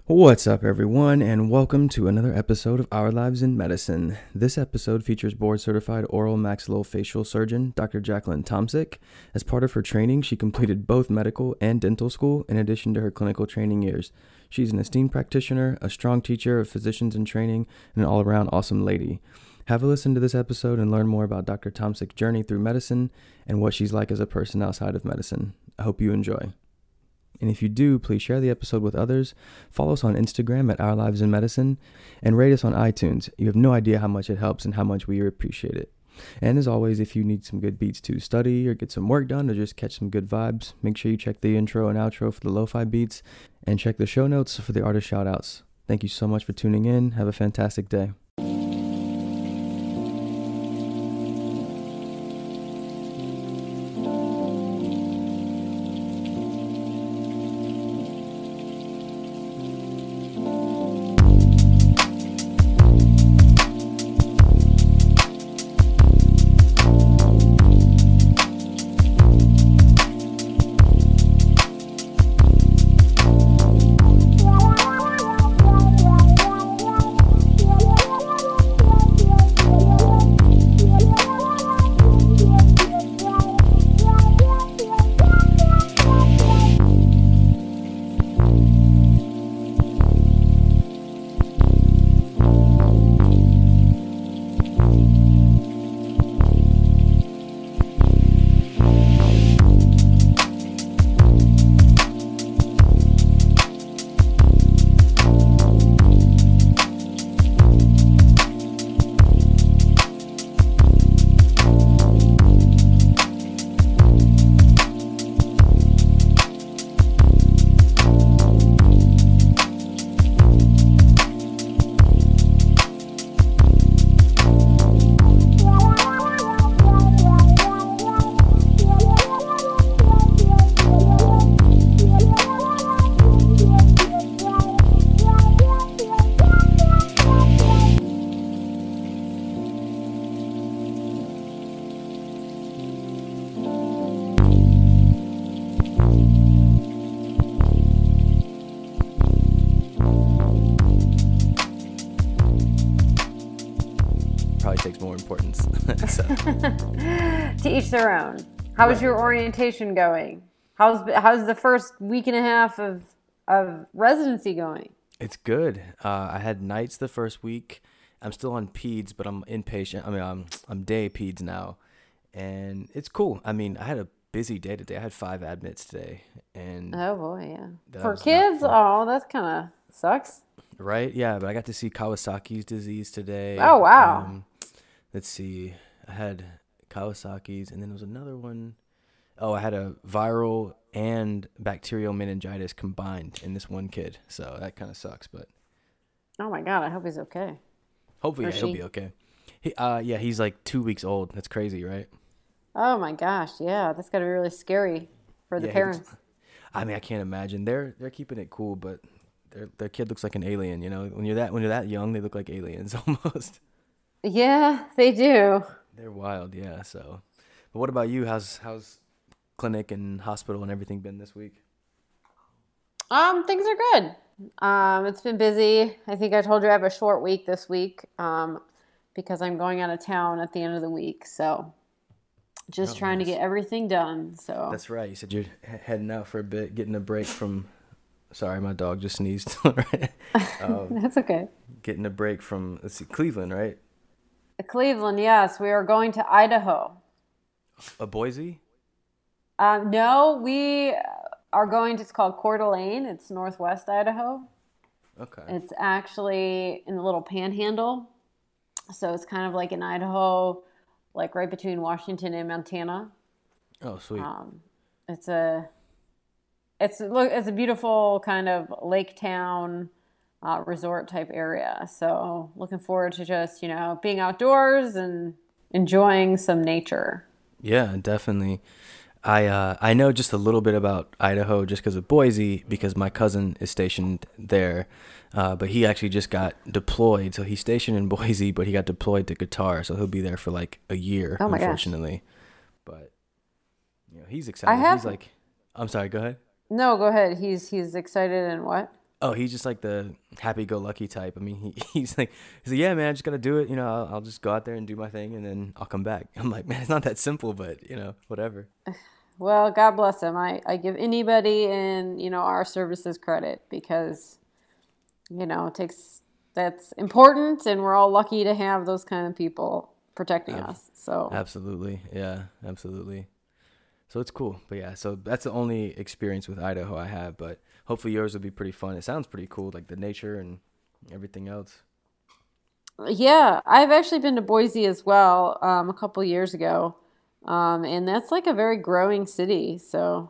What's up, everyone, and welcome to another episode of Our Lives in Medicine. This episode features board-certified oral maxillofacial surgeon Dr. Jacqueline Tomsic. As part of her training, she completed both medical and dental school in addition to her clinical training years. She's an esteemed practitioner, a strong teacher of physicians in training, and an all-around awesome lady. Have a listen to this episode and learn more about Dr. Tomsic's journey through medicine and what she's like as a person outside of medicine. I hope you enjoy. And if you do, please share the episode with others, follow us on Instagram at Our Lives in Medicine, and rate us on iTunes. You have no idea how much it helps and how much we appreciate it. And as always, if you need some good beats to study or get some work done or just catch some good vibes, make sure you check the intro and outro for the lo-fi beats and check the show notes for the artist shoutouts. Thank you so much for tuning in. Have a fantastic day. Probably takes more importance. So. To each their own. How is your orientation going? How's the first week and a half of residency going? It's good. I had nights the first week. I'm still on peds, but I'm inpatient. I'm day peds now, and it's cool. I mean, I had a busy day today. I had 5 admits today, and oh boy, yeah. For kids, oh, that kind of sucks. Right? Yeah, but I got to see Kawasaki's disease today. Oh wow. Let's see. I had Kawasaki's, and then there was another one. Oh, I had a viral and bacterial meningitis combined in this one kid. So that kind of sucks, but. Oh my God, I hope he's okay. Hopefully he'll be okay. He's like 2 weeks old. That's crazy, right? Oh my gosh, yeah, that's gotta be really scary for the parents. I can't imagine. They're keeping it cool, but their kid looks like an alien. You know, when you're that young, they look like aliens almost. Yeah, they do. They're wild, yeah. So, but what about you? How's clinic and hospital and everything been this week? Things are good. It's been busy. I think I told you I have a short week this week, because I'm going out of town at the end of the week. So, just trying to get everything done. So that's right. You said you're heading out for a bit, getting a break from. Sorry, my dog just sneezed. That's okay. Getting a break from Cleveland, right? Cleveland, yes. We are going to Idaho. Boise? No, we are going to, it's called Coeur d'Alene. It's northwest Idaho. Okay. It's actually in the little panhandle. So it's kind of like in Idaho, like right between Washington and Montana. Oh, sweet. It's a beautiful kind of lake town, resort type area. So looking forward to just, being outdoors and enjoying some nature. Yeah, definitely. I know just a little bit about Idaho just because of Boise, because my cousin is stationed there, but he actually just got deployed. So he's stationed in Boise, but he got deployed to Qatar, so he'll be there for like a year, oh my unfortunately. Gosh. But he's excited. He's like, I'm sorry, go ahead. No, go ahead. He's excited and what? Oh, he's just like the happy-go-lucky type. I mean, he's like, yeah, man, I just gotta do it. I'll just go out there and do my thing, and then I'll come back. I'm like, man, it's not that simple, but whatever. Well, God bless him. I give anybody in, our services credit because, it takes, that's important, and we're all lucky to have those kind of people protecting Ab- us. So, Absolutely, yeah, absolutely. So it's cool, but yeah, so that's the only experience with Idaho I have. But hopefully yours will be pretty fun. It sounds pretty cool, like the nature and everything else. yeah, I've actually been to Boise as well, a couple years ago. And that's like a very growing city. So,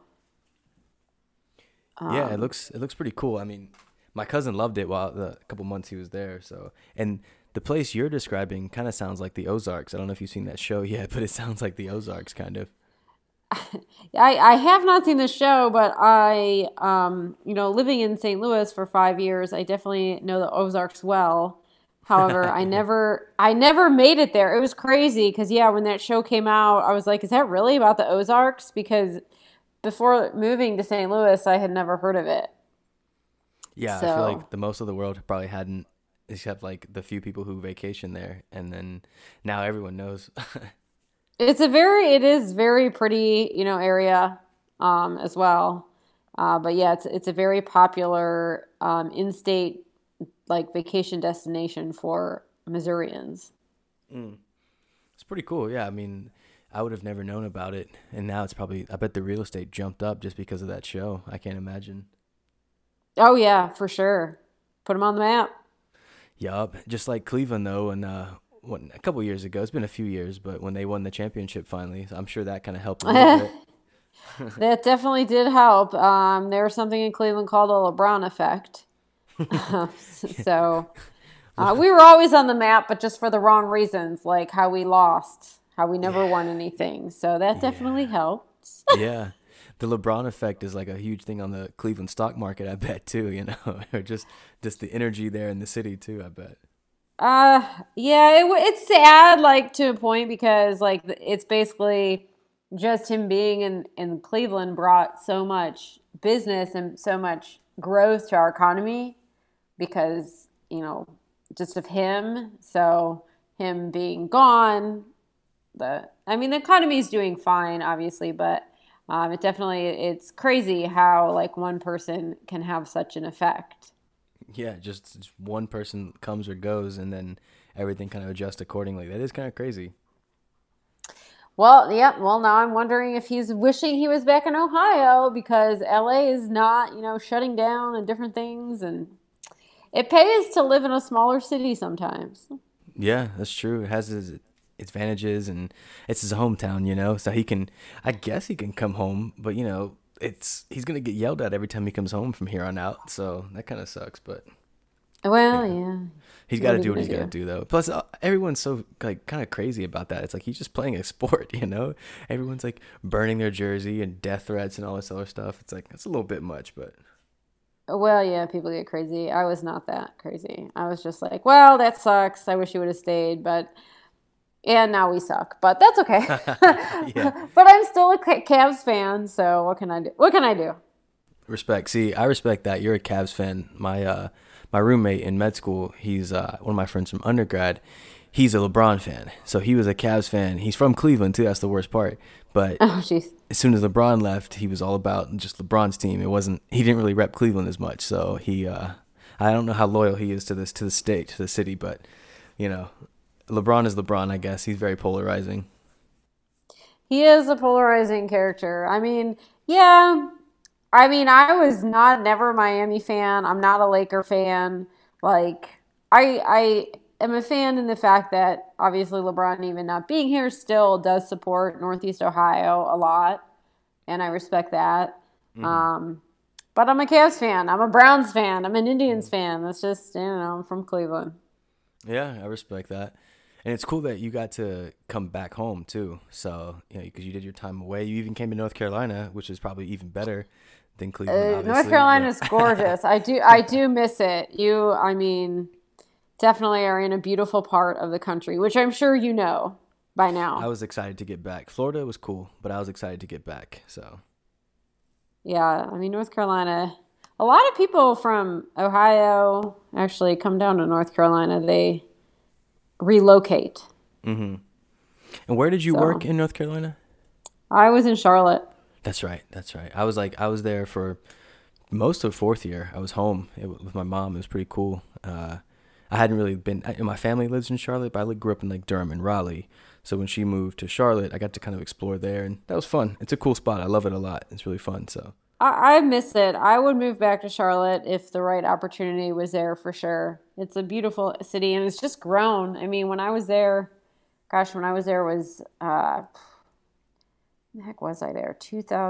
Yeah, it um, looks pretty cool. I mean, my cousin loved it while the couple months he was there. So, and the place you're describing kind of sounds like the Ozarks. I don't know if you've seen that show yet, but it sounds like the Ozarks kind of. I have not seen the show, but living in St. Louis for 5 years, I definitely know the Ozarks well. However, Yeah. I never made it there. It was crazy because, yeah, when that show came out, I was like, is that really about the Ozarks? Because before moving to St. Louis, I had never heard of it. Yeah, I feel So like the most of the world probably hadn't, except like the few people who vacation there, and then now everyone knows. it is very pretty, area, as well. But yeah, it's a very popular, in-state like vacation destination for Missourians. Mm. It's pretty cool. Yeah, I mean, I would have never known about it, and now it's probably. I bet the real estate jumped up just because of that show. I can't imagine. Oh yeah, for sure. Put them on the map. Yup, just like Cleveland though, and a couple years ago. It's been a few years, but when they won the championship finally, so I'm sure that kind of helped a little bit. That definitely did help. There was something in Cleveland called a LeBron effect. So we were always on the map, but just for the wrong reasons, like how we lost, how we never Yeah, won anything. So that definitely yeah, helped. yeah. The LeBron effect is like a huge thing on the Cleveland stock market. I bet too. Or just the energy there in the city too. I bet. Yeah, it's sad, like to a point, because like it's basically just him being in Cleveland brought so much business and so much growth to our economy because just of him. So him being gone, the economy is doing fine, obviously, but it's crazy how like one person can have such an effect. Yeah, just one person comes or goes, and then everything kind of adjusts accordingly. That is kind of crazy. Well, yeah. Well, now I'm wondering if he's wishing he was back in Ohio because LA is not, shutting down and different things, and it pays to live in a smaller city sometimes. Yeah, that's true. It has its advantages, and it's his hometown, so I guess he can come home, but he's gonna get yelled at every time he comes home from here on out. So that kind of sucks, but Well, yeah, yeah. he's got What to are do you what gonna he's got to do? do though. Plus, everyone's so like kind of crazy about that. It's like he's just playing a sport. Everyone's like burning their jersey and death threats and all this other stuff. It's like it's a little bit much, but Well, yeah, people get crazy. I was not that crazy. I was just like, well, that sucks. I wish you would have stayed, but and now we suck. But that's okay. yeah. But I'm still a Cavs fan, so what can I do? What can I do? Respect. See, I respect that. You're a Cavs fan. My roommate in med school, he's one of my friends from undergrad. He's a LeBron fan. So he was a Cavs fan. He's from Cleveland too. That's the worst part. But Oh, jeez. as soon as LeBron left, he was all about just LeBron's team. He didn't really rep Cleveland as much. So I don't know how loyal he is to the state, to the city, but you know, LeBron is LeBron, I guess. He's very polarizing. He is a polarizing character. Yeah. I was not never a Miami fan. I'm not a Laker fan. Like, I am a fan in the fact that obviously LeBron, even not being here, still does support Northeast Ohio a lot, and I respect that. Hmm. Um, but I'm a Cavs fan. I'm a Browns fan. I'm an Indians fan. That's just, I'm from Cleveland. Yeah, I respect that. And it's cool that you got to come back home too. So, because you did your time away. You even came to North Carolina, which is probably even better than Cleveland, North obviously. Carolina But is gorgeous. I do miss it. Definitely are in a beautiful part of the country, which I'm sure you know by I now. was excited to get back. Florida was cool, but I was excited to get back. So, Yeah, North Carolina. A lot of people from Ohio actually come down to North Carolina. They relocate. Mm-hmm. And where did you work So in North Carolina? I was in Charlotte. That's right. That's right. I was there for most of fourth year. I was home with my mom. It was pretty cool. I hadn't really been. My family lives in Charlotte, but I grew up in like Durham and Raleigh. So when she moved to Charlotte, I got to kind of explore there, and that was fun. It's a cool spot. I love it a lot. It's really fun. So I miss it. I would move back to Charlotte if the right opportunity was there for sure. It's a beautiful city and it's just grown. I mean, when I was there, gosh, when I was there was, the heck was I there?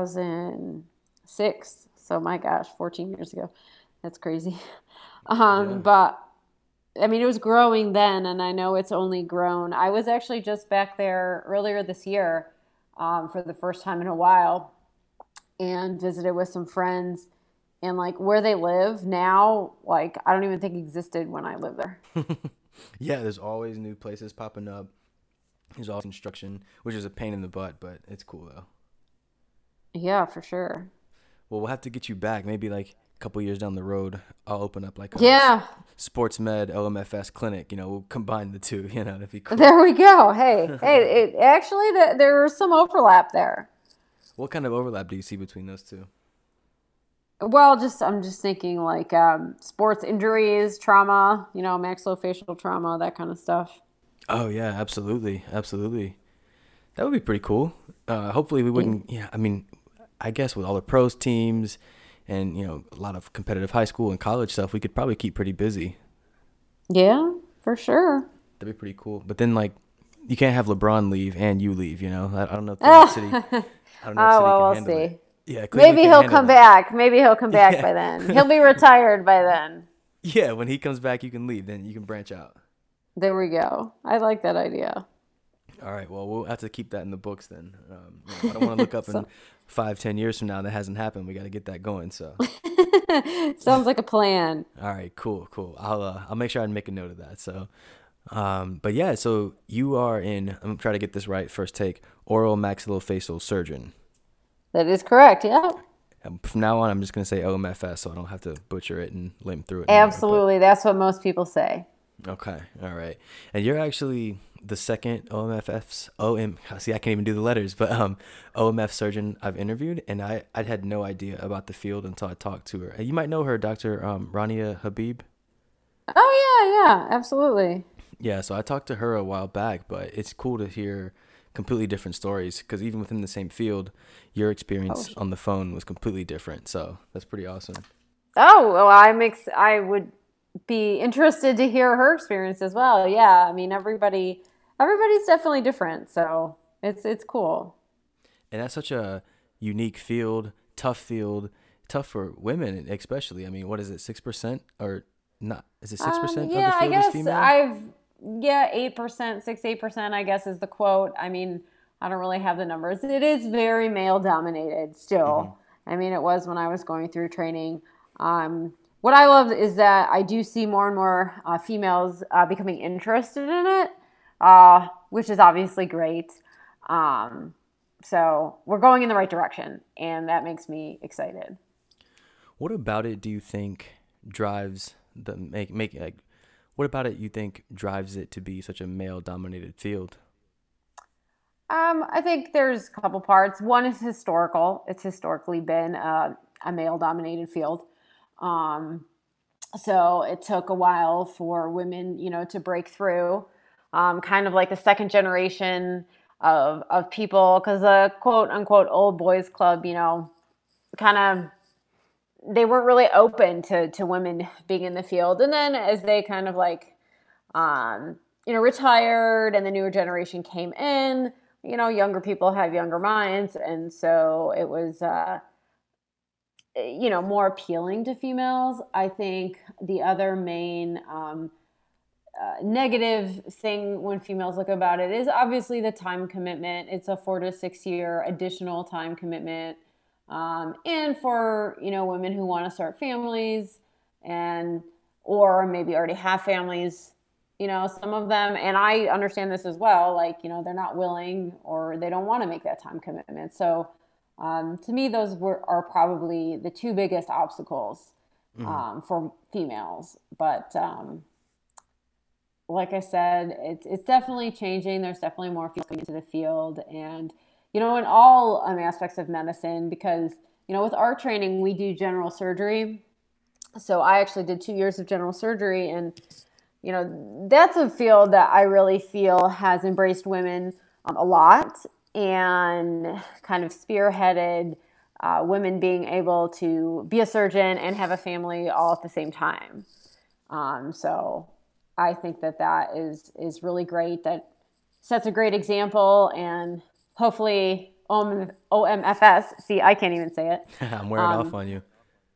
2006. So my gosh, 14 years ago. That's crazy. yeah. But I mean, it was growing then, and I know it's only grown. I was actually just back there earlier this year for the first time in a while and visited with some friends. And like where they live now, like I don't even think existed when I lived there. Yeah, there's always new places popping up. There's all construction, which is a pain in the butt, but it's cool though. Yeah, for sure. Well, we'll have to get you back. Maybe like a couple years down the road, I'll open up like a Yeah, sports med OMFS clinic. We'll combine the two. That'd be cool. there we go. Hey, it actually there was some overlap there. What kind of overlap do you see between those two? Well, just I'm just thinking like sports injuries, trauma, maxillofacial trauma, that kind of stuff. Oh yeah, absolutely, absolutely. That would be pretty cool. Hopefully we wouldn't. Yeah, I mean, I guess with all the pros teams and a lot of competitive high school and college stuff, we could probably keep pretty busy. Yeah, for sure. That'd be pretty cool. But then like, you can't have LeBron leave and you leave. I don't know if the city. Oh, I don't know if city well, can we'll handle it. see. Yeah, Cleveland Maybe can he'll handle come that. back. Maybe he'll come back by then. Yeah. He'll be retired by then. Yeah, when he comes back, you can leave. Then you can branch out. There we go. I like that idea. All right. Well, we'll have to keep that in the books then. I don't want to look up in So, 5, 10 years from now that hasn't happened. We got to get that going. So, sounds like a plan. all right, cool, cool. I'll make sure I make a note of that. So, but yeah, so you are in. I'm gonna try to get this right. First take. Oral maxillofacial surgeon. That is correct. Yeah. From now on, I'm just gonna say OMFS, so I don't have to butcher it and limp through it anymore. Absolutely. That's what most people say. But okay, all right. And you're actually the second OMFF's OM. See, I can't even do the letters, but OMF surgeon I've interviewed, and I had no idea about the field until I talked to her. You might know her, Dr. Rania Habib. Oh, yeah. Yeah. Absolutely. Yeah, so I talked to her a while back, but it's cool to hear completely different stories because even within the same field, your Oh, experience on the phone was completely different. So that's pretty awesome. well, I would be interested to hear her experience as well. Yeah. I mean, everybody's definitely different. So it's cool. And that's such a unique field, tough for women especially. I mean, what is it, 6% or not? Is it 6% of the Yeah, I field is guess female? 8%, 8%, I guess is the quote. I mean, I don't really have the numbers. It is very male dominated Hmm. still. I mean, it was when I was going through training. What I love is that I do see more and more females becoming interested in it, which is obviously great. Um, so we're going in the right direction, and that makes me excited. What about it do you think drives the make like what about it you think drives it to be such a male dominated field? I think there's a couple parts. One is historical. It's historically been a male-dominated field. Um, so it took a while for women, to break through. Kind of like the second generation of people, because the quote unquote old boys club, kind of they weren't really open to women being in the field. And then as they kind of like retired and the newer generation came in, younger people have younger minds. And so it was, more appealing to females. I think the other main negative thing when females look about it is obviously the time commitment. It's a 4 to 6 year additional time commitment. And for, women who want to start families and, or maybe already have families, some of them, and I understand this as well, like, they're not willing or they don't want to make that time commitment. So, to me, those are probably the two biggest obstacles. Hmm. for females. But like I said, it's definitely changing. There's definitely more people coming into the field, and in all aspects of medicine, because with our training, we do general surgery. So I actually did 2 years of general surgery, and that's a field that I really feel has embraced women a lot and kind of spearheaded women being able to be a surgeon and have a family all at the same time. So I think that is really great. That sets a great example, and hopefully OMFS, see, I can't even say it, I'm wearing off um, on you.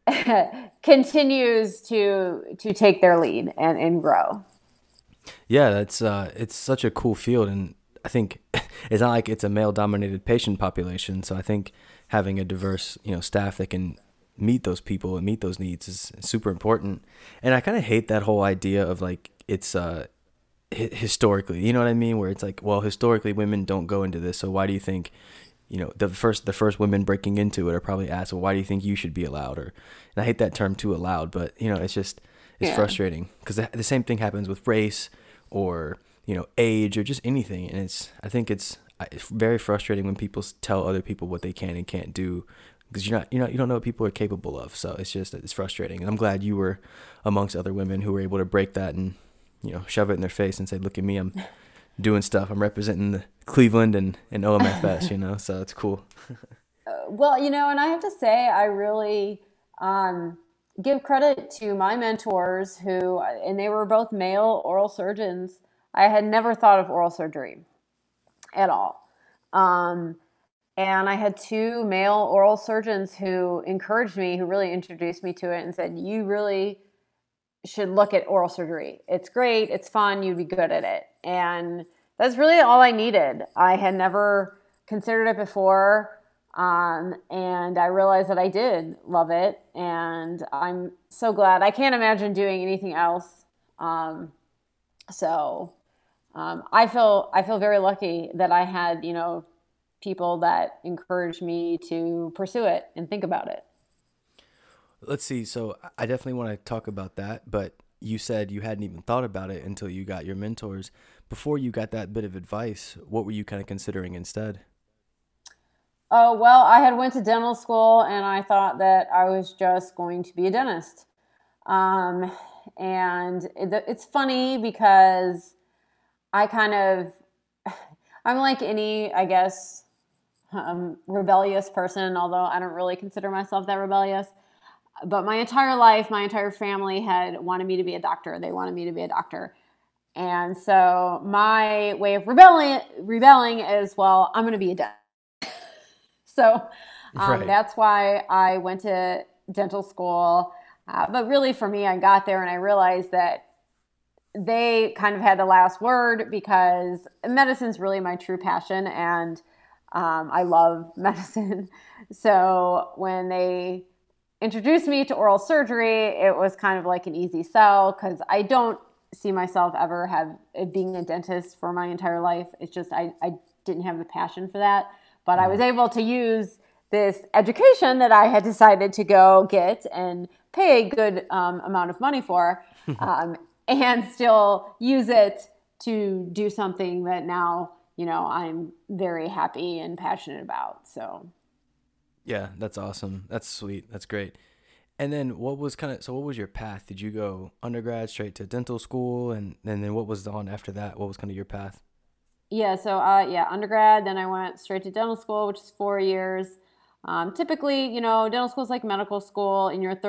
continues to take their lead and grow. Yeah, that's it's such a cool field, and I think it's not like it's a male dominated patient population. So I think having a diverse, staff that can meet those people and meet those needs is super important. And I kind of hate that whole idea of like it's historically, you know what I mean, where it's like, well, historically women don't go into this, so why do you think, the first women breaking into it are probably asked, well, why do you think you should be allowed? Or, and I hate that term too allowed, but it's just it's Yeah. frustrating because the same thing happens with race or age or just anything, and I think it's very frustrating when people tell other people what they can and can't do because you don't know what people are capable of. So it's frustrating, and I'm glad you were amongst other women who were able to break that and shove it in their face and say, look at me, I'm doing stuff. I'm representing the Cleveland and OMFS, so it's cool. Well, and I have to say, I really give credit to my mentors and they were both male oral surgeons. I had never thought of oral surgery at all. Um, and I had two male oral surgeons who encouraged me, who really introduced me to it and said, you really should look at oral surgery. It's great. It's fun. You'd be good at it. And that's really all I needed. I had never considered it before. And I realized that I did love it. And I'm so glad. I can't imagine doing anything else. Um, so I feel very lucky that I had, people that encouraged me to pursue it and think about it. Let's see. So I definitely want to talk about that, but you said you hadn't even thought about it until you got your mentors. Before you got that bit of advice, what were you kind of considering instead? Oh, well, I had went to dental school and I thought that I was just going to be a dentist. Um, and it's funny because I kind of, I'm like any, I guess, rebellious person, although I don't really consider myself that rebellious. But my entire life, my entire family had wanted me to be a doctor. They wanted me to be a doctor. And so my way of rebelling is, well, I'm going to be a dentist. So Right. that's why I went to dental school. But really, for me, I got there and I realized that they kind of had the last word because medicine's really my true passion, and I love medicine. So when they introduced me to oral surgery, it was kind of like an easy sell because I don't see myself ever have being a dentist for my entire life. It's just I didn't have the passion for that, but I was Hmm. able to use this education that I had decided to go get and pay a good amount of money for, um, and still use it to do something that now I'm very happy and passionate about. So Yeah, that's awesome. That's sweet. That's great. And then what was your path? Did you go undergrad straight to dental school and then what was on after that? What was kind of your path? yeah, so yeah, undergrad. Then I went straight to dental school, which is 4 years. Typically, dental school is like medical school. In your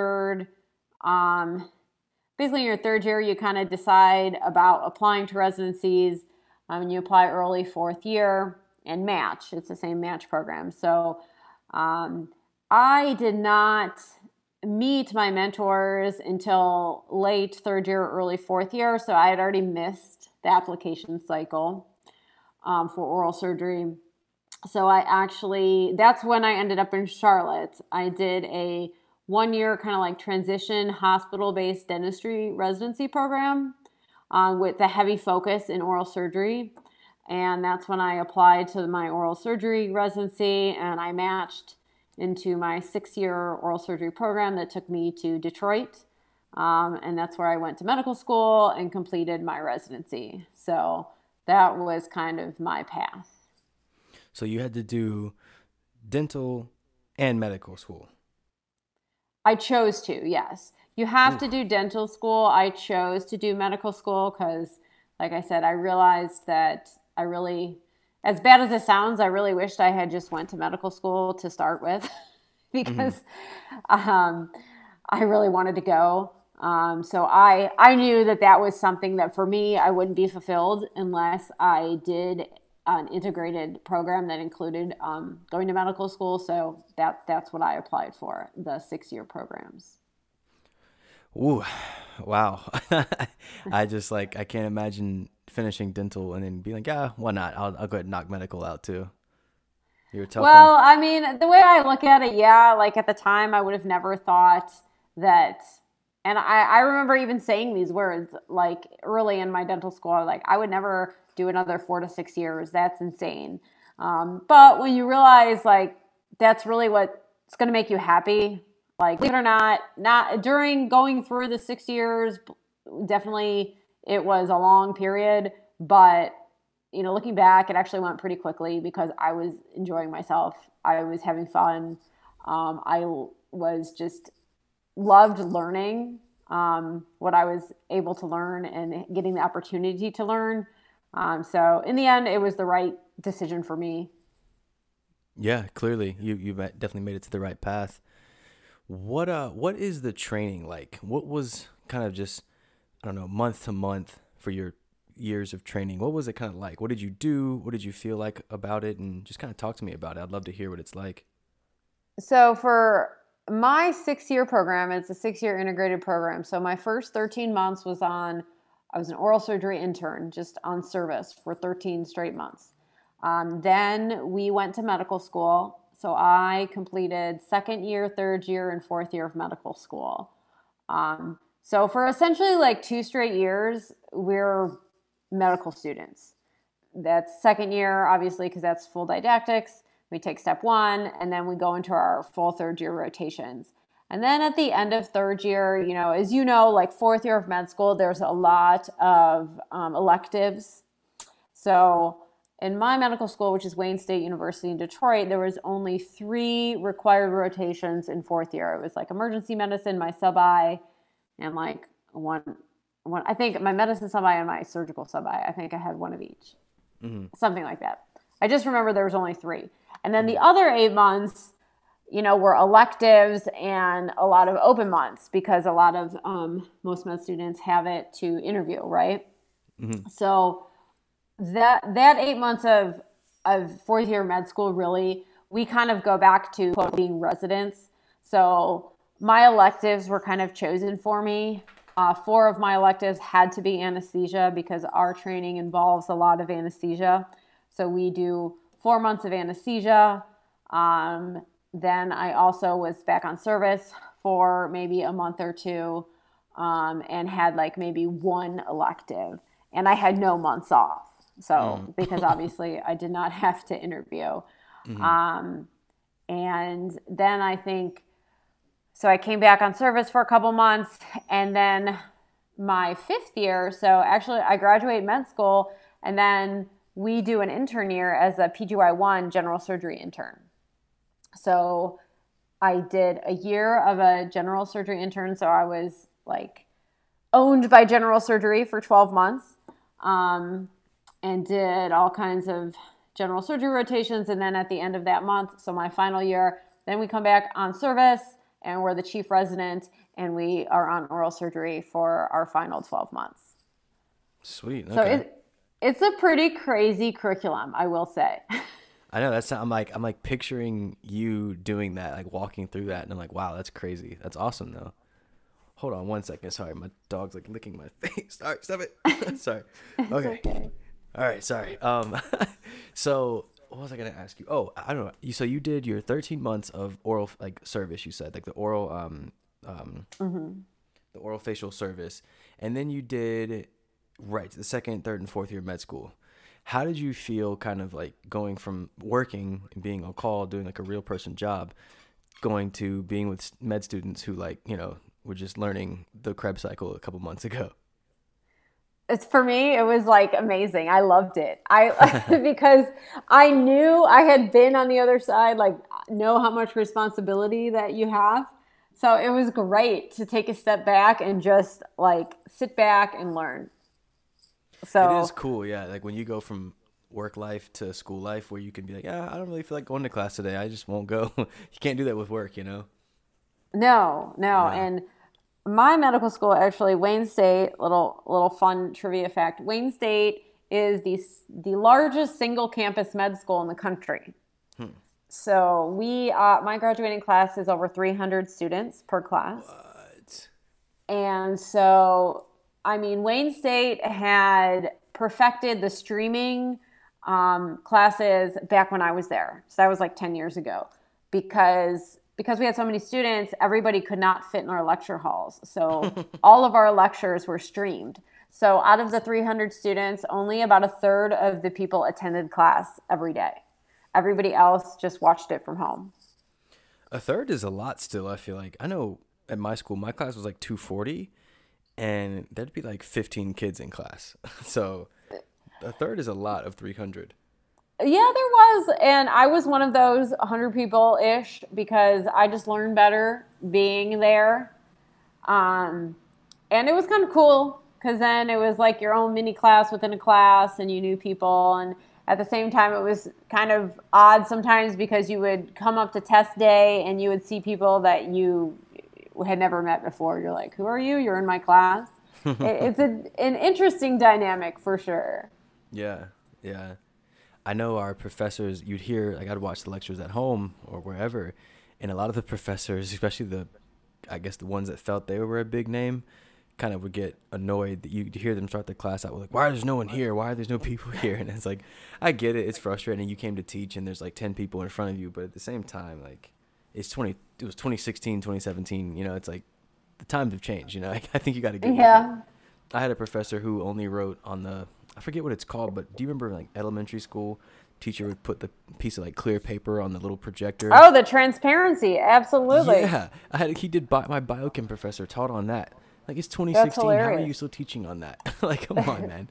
um, basically in your third year, you kind of decide about applying to residencies. And you apply early fourth year and match. It's the same match program. So um, I did not meet my mentors until late third year, early fourth year. So I had already missed the application cycle for oral surgery. So that's when I ended up in Charlotte. I did a 1 year kind of like transition hospital based dentistry residency program with a heavy focus in oral surgery. And that's when I applied to my oral surgery residency and I matched into my 6-year oral surgery program that took me to Detroit. And that's where I went to medical school and completed my residency. So that was kind of my path. So you had to do dental and medical school. I chose to, yes. You have to do dental school. I chose to do medical school because, like I said, I realized that I really, as bad as it sounds, I really wished I had just went to medical school to start with because I really wanted to go. So I knew that was something that for me, I wouldn't be fulfilled unless I did an integrated program that included going to medical school. So that's what I applied for, the 6-year programs. Ooh, wow. I just I can't imagine finishing dental and then being like, yeah, why not? I'll go ahead and knock medical out too. You're a tough Well, one. I mean, the way I look at it, yeah, like at the time, I would have never thought that. And I remember even saying these words like early in my dental school, like I would never do another 4 to 6 years. That's insane. But when you realize like that's really what's going to make you happy, like believe it or not during going through the 6 years, definitely it was a long period, but looking back, it actually went pretty quickly because I was enjoying myself. I was having fun. I was just loved learning what I was able to learn and getting the opportunity to learn. So in the end, it was the right decision for me. Yeah, clearly you definitely made it to the right path. What is the training like? What was kind of just, I don't know, month to month for your years of training? What was it kind of like? What did you do? What did you feel like about it? And just kind of talk to me about it. I'd love to hear what it's like. So for my 6-year program, it's a 6-year integrated program. So my first 13 months I was an oral surgery intern just on service for 13 straight months. Then we went to medical school. So I completed 2nd year, 3rd year, and 4th year of medical school. So for essentially like 2 straight years, we're medical students. That's 2nd year, obviously, because that's full didactics. We take step 1, and then we go into our full 3rd year rotations. And then at the end of 3rd year, as you know, like 4th year of med school, there's a lot of electives. So in my medical school, which is Wayne State University in Detroit, there was only 3 required rotations in 4th year. It was like emergency medicine, my sub-I, and like one. I think my medicine sub-I and my surgical sub-I. I think I had one of each, something like that. I just remember there was only 3. And then the other 8 months, were electives and a lot of open months because a lot of most med students have it to interview, right? So that 8 months of 4th year med school, really, we kind of go back to being residents. So my electives were kind of chosen for me. 4 of my electives had to be anesthesia because our training involves a lot of anesthesia. So we do 4 months of anesthesia. Then I also was back on service for maybe a month or 2 and had like maybe 1 elective. And I had no months off. So because obviously I did not have to interview. And then I think, so I came back on service for a couple months, and then my 5th year, so actually I graduated med school, and then we do an intern year as a PGY1 general surgery intern. So I did a year of a general surgery intern, so I was like owned by general surgery for 12 months and did all kinds of general surgery rotations. And then at the end of that month, so my final year, then we come back on service and we're the chief resident and we are on oral surgery for our final 12 months. Sweet. Okay. So it's a pretty crazy curriculum, I will say. I know I'm like picturing you doing that, like walking through that, and I'm like, wow, that's crazy. That's awesome though. Hold on 1 second. Sorry, my dog's like licking my face. Sorry, stop it. Sorry. Okay. All right. Sorry. So what was I gonna ask you? Oh, I don't know. So you did your 13 months of oral like service. You said like the oral the oral facial service, and then you did the 2nd, 3rd, and 4th year of med school. How did you feel kind of like going from working and being on call, doing like a real person job, going to being with med students who like, were just learning the Krebs cycle a couple months ago? It's for me, it was like amazing. I loved it. I because I knew I had been on the other side, like know how much responsibility that you have. So it was great to take a step back and just like sit back and learn. It is So cool, yeah. Like when you go from work life to school life where you can be like, I don't really feel like going to class today. I just won't go. You can't do that with work, you know? no, no. Yeah. And my medical school, actually, Wayne State, little fun trivia fact. Wayne State is the largest single campus med school in the country. Hmm. So my graduating class is over 300 students per class. What? And so, I mean, Wayne State had perfected the streaming classes back when I was there. So that was like 10 years ago. Because we had so many students, everybody could not fit in our lecture halls. So all of our lectures were streamed. So out of the 300 students, only about a third of the people attended class every day. Everybody else just watched it from home. A third is a lot still, I feel like. I know at my school, my class was like 240, and there'd be like 15 kids in class. So a third is a lot of 300. Yeah, there was. And I was one of those 100 people ish because I just learned better being there. Um, and it was kind of cool because then it was like your own mini class within a class and you knew people. And at the same time, it was kind of odd sometimes because you would come up to test day and you would see people that you had never met before. You're like, who are you? You're in my class. It's an interesting dynamic for sure. Yeah, yeah. I know our professors, you'd hear, like I'd watch the lectures at home or wherever, and a lot of the professors, especially I guess the ones that felt they were a big name, kind of would get annoyed that you'd hear them start the class out with like, why there's no one here? Why are there's no people here? And it's like, I get it. It's frustrating. You came to teach and there's like 10 people in front of you, but at the same time, like it was 2016, 2017, it's like the times have changed, I think you got to get with it. Yeah. I had a professor who only wrote on I forget what it's called, but do you remember like elementary school? Teacher would put the piece of like clear paper on the little projector. Oh, the transparency. Absolutely. Yeah, my biochem professor taught on that. Like it's That's 2016. How are you hilarious. still teaching on that? Like, come on, man.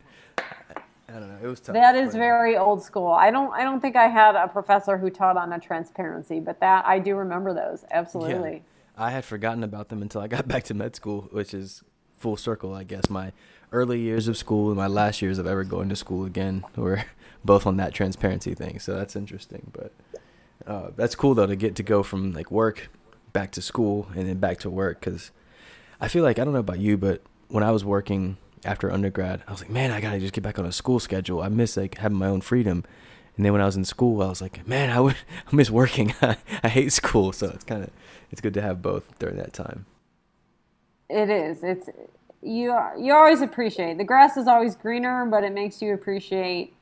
I don't know. It was tough. That is But, very old school. I don't think I had a professor who taught on a transparency, but that I do remember those. yeah, Absolutely. I had forgotten about them until I got back to med school, which is full circle, I guess. My early years of school and my last years of ever going to school again were both on that transparency thing. So that's interesting. But that's cool though to get to go from like work back to school and then back to work because I feel like I don't know about you, but when I was working after undergrad, I was like, man, I gotta just get back on a school schedule. I miss like having my own freedom. And then when I was in school, I was like, man, I miss working. I hate school. So it's good to have both during that time. It is. You always appreciate. The grass is always greener, but it makes you appreciate,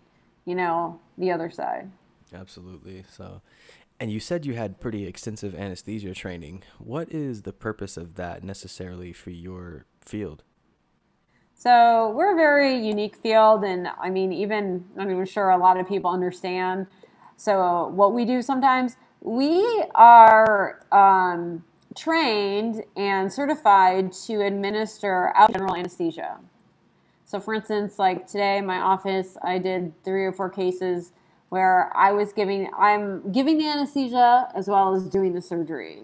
the other side. Absolutely. So, and you said you had pretty extensive anesthesia training. What is the purpose of that necessarily for your field? So we're a very unique field, and I mean, even I'm even sure a lot of people understand. So what we do sometimes, we are trained and certified to administer out general anesthesia. So for instance, like today in my office, I did 3 or 4 cases where I'm giving the anesthesia as well as doing the surgery.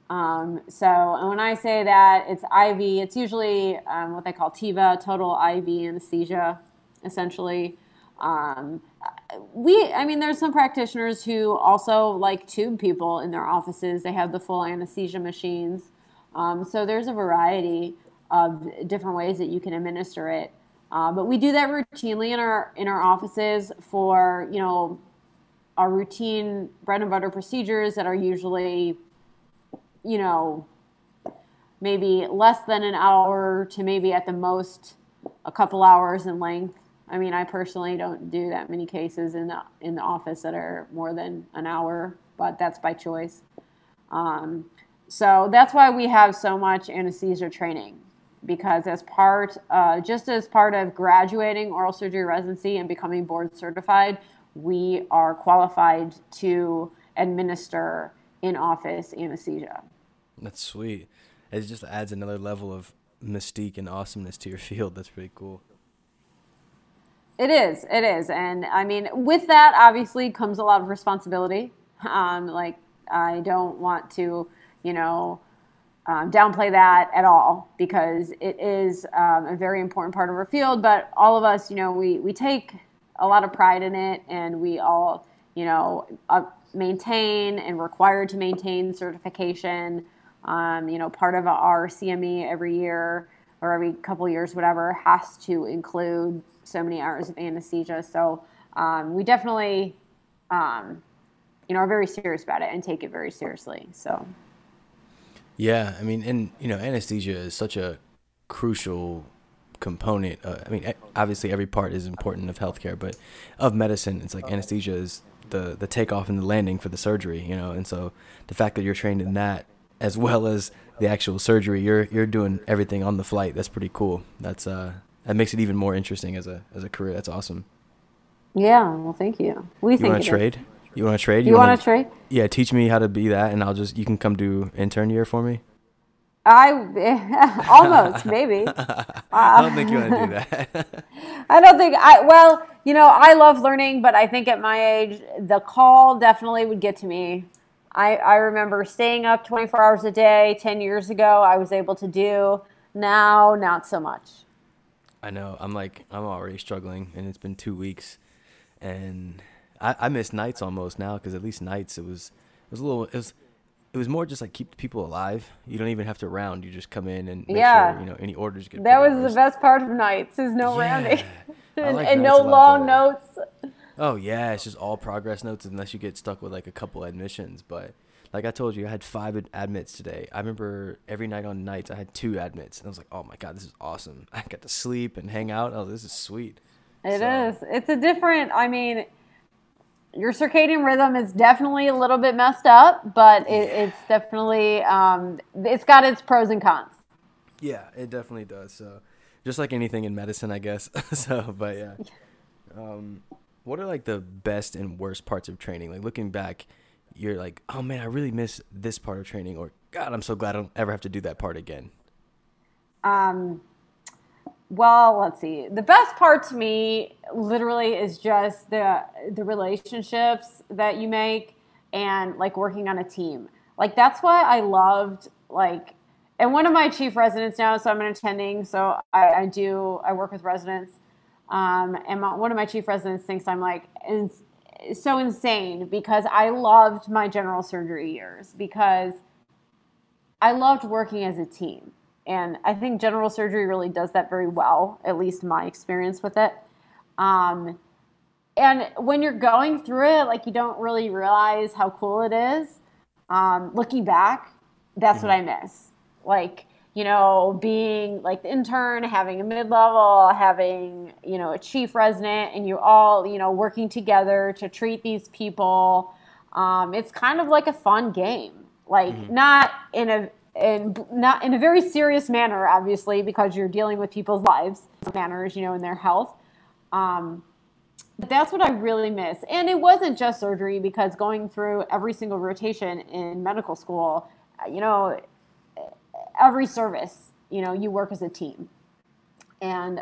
And when I say that it's IV, it's usually what they call TIVA, total IV anesthesia, essentially. Um, there's some practitioners who also like tube people in their offices. They have the full anesthesia machines. So there's a variety of different ways that you can administer it. But we do that routinely in our offices for, our routine bread and butter procedures that are usually you know, maybe less than an hour to maybe at the most a couple hours in length. I mean, I personally don't do that many cases in the office that are more than an hour, but that's by choice. So that's why we have so much anesthesia training, because just as part of graduating oral surgery residency and becoming board certified, we are qualified to administer in-office anesthesia. That's sweet. It just adds another level of mystique and awesomeness to your field. That's pretty cool. It is. And I mean, with that obviously comes a lot of responsibility. Like, I don't want to, you know, downplay that at all, because it is a very important part of our field. But all of us, we take a lot of pride in it, and we all, maintain and required to maintain certification. Part of our CME every year or every couple of years, whatever, has to include so many hours of anesthesia. So we definitely, are very serious about it and take it very seriously. So. Yeah, I mean, and anesthesia is such a crucial component. I mean, obviously every part is important of healthcare, but of medicine, it's like anesthesia is the takeoff and the landing for the surgery, and so the fact that you're trained in that as well as the actual surgery, you're doing everything on the flight. That's pretty cool. That makes it even more interesting as a career. That's awesome. Yeah, well, thank you. You want to trade? You want to trade? You want to trade? Yeah, teach me how to be that, and you can come do intern year for me. Almost, maybe. I don't think you want to do that. I don't think I love learning, but I think at my age, the call definitely would get to me. I remember staying up 24 hours a day 10 years ago. I was able to do. Now, not so much. I know. I'm already struggling, and it's been 2 weeks, and I miss nights almost now, because at least nights it was more just like keep people alive. You don't even have to round. You just come in and make sure any orders get. That was the best part of nights, is no rounding and no long notes. Oh yeah, it's just all progress notes unless you get stuck with like a couple admissions. But like I told you, I had 5 admits today. I remember every night on nights I had 2 admits, and I was like, oh my god, this is awesome. I got to sleep and hang out. Oh, this is sweet. It is. It's a different. I mean, your circadian rhythm is definitely a little bit messed up, but it's definitely it's got its pros and cons. Yeah, it definitely does. So, just like anything in medicine, I guess. But yeah. What are like the best and worst parts of training? Like looking back, you're like, oh man, I really miss this part of training, or God, I'm so glad I don't ever have to do that part again. Well, let's see. The best part to me literally is just the relationships that you make, and like working on a team. Like that's why I loved and one of my chief residents now, so I'm an attending, so I work with residents. And one of my chief residents thinks I'm so insane, because I loved my general surgery years, because I loved working as a team. And I think general surgery really does that very well, at least my experience with it. And when you're going through it, you don't really realize how cool it is. Looking back, that's what I miss. Being the intern, having a mid-level, having, a chief resident, and you all, working together to treat these people. It's kind of like a fun game, not in a very serious manner, obviously, because you're dealing with people's lives, manners, in their health. But that's what I really miss. And it wasn't just surgery, because going through every single rotation in medical school, every service, you work as a team. And,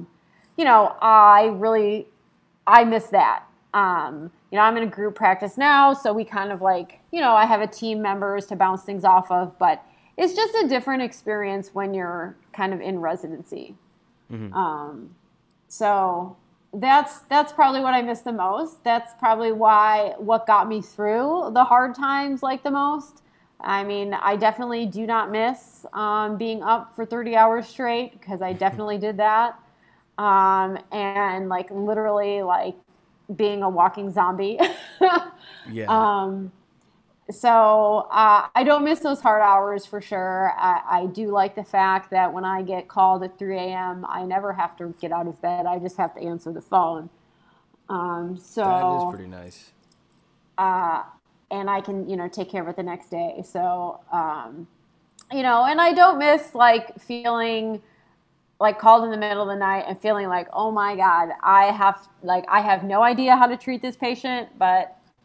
I miss that. I'm in a group practice now, so we kind of I have a team members to bounce things off of, but it's just a different experience when you're kind of in residency. Mm-hmm. So that's probably what I miss the most. That's probably what got me through the hard times the most. I mean, I definitely do not miss being up for 30 hours straight, because I definitely did that. And literally being a walking zombie. Yeah. So I don't miss those hard hours for sure. I do like the fact that when I get called at 3 a.m., I never have to get out of bed. I just have to answer the phone. So that is pretty nice. And I can, take care of it the next day. So, and I don't miss feeling called in the middle of the night and feeling oh my God, I have no idea how to treat this patient, but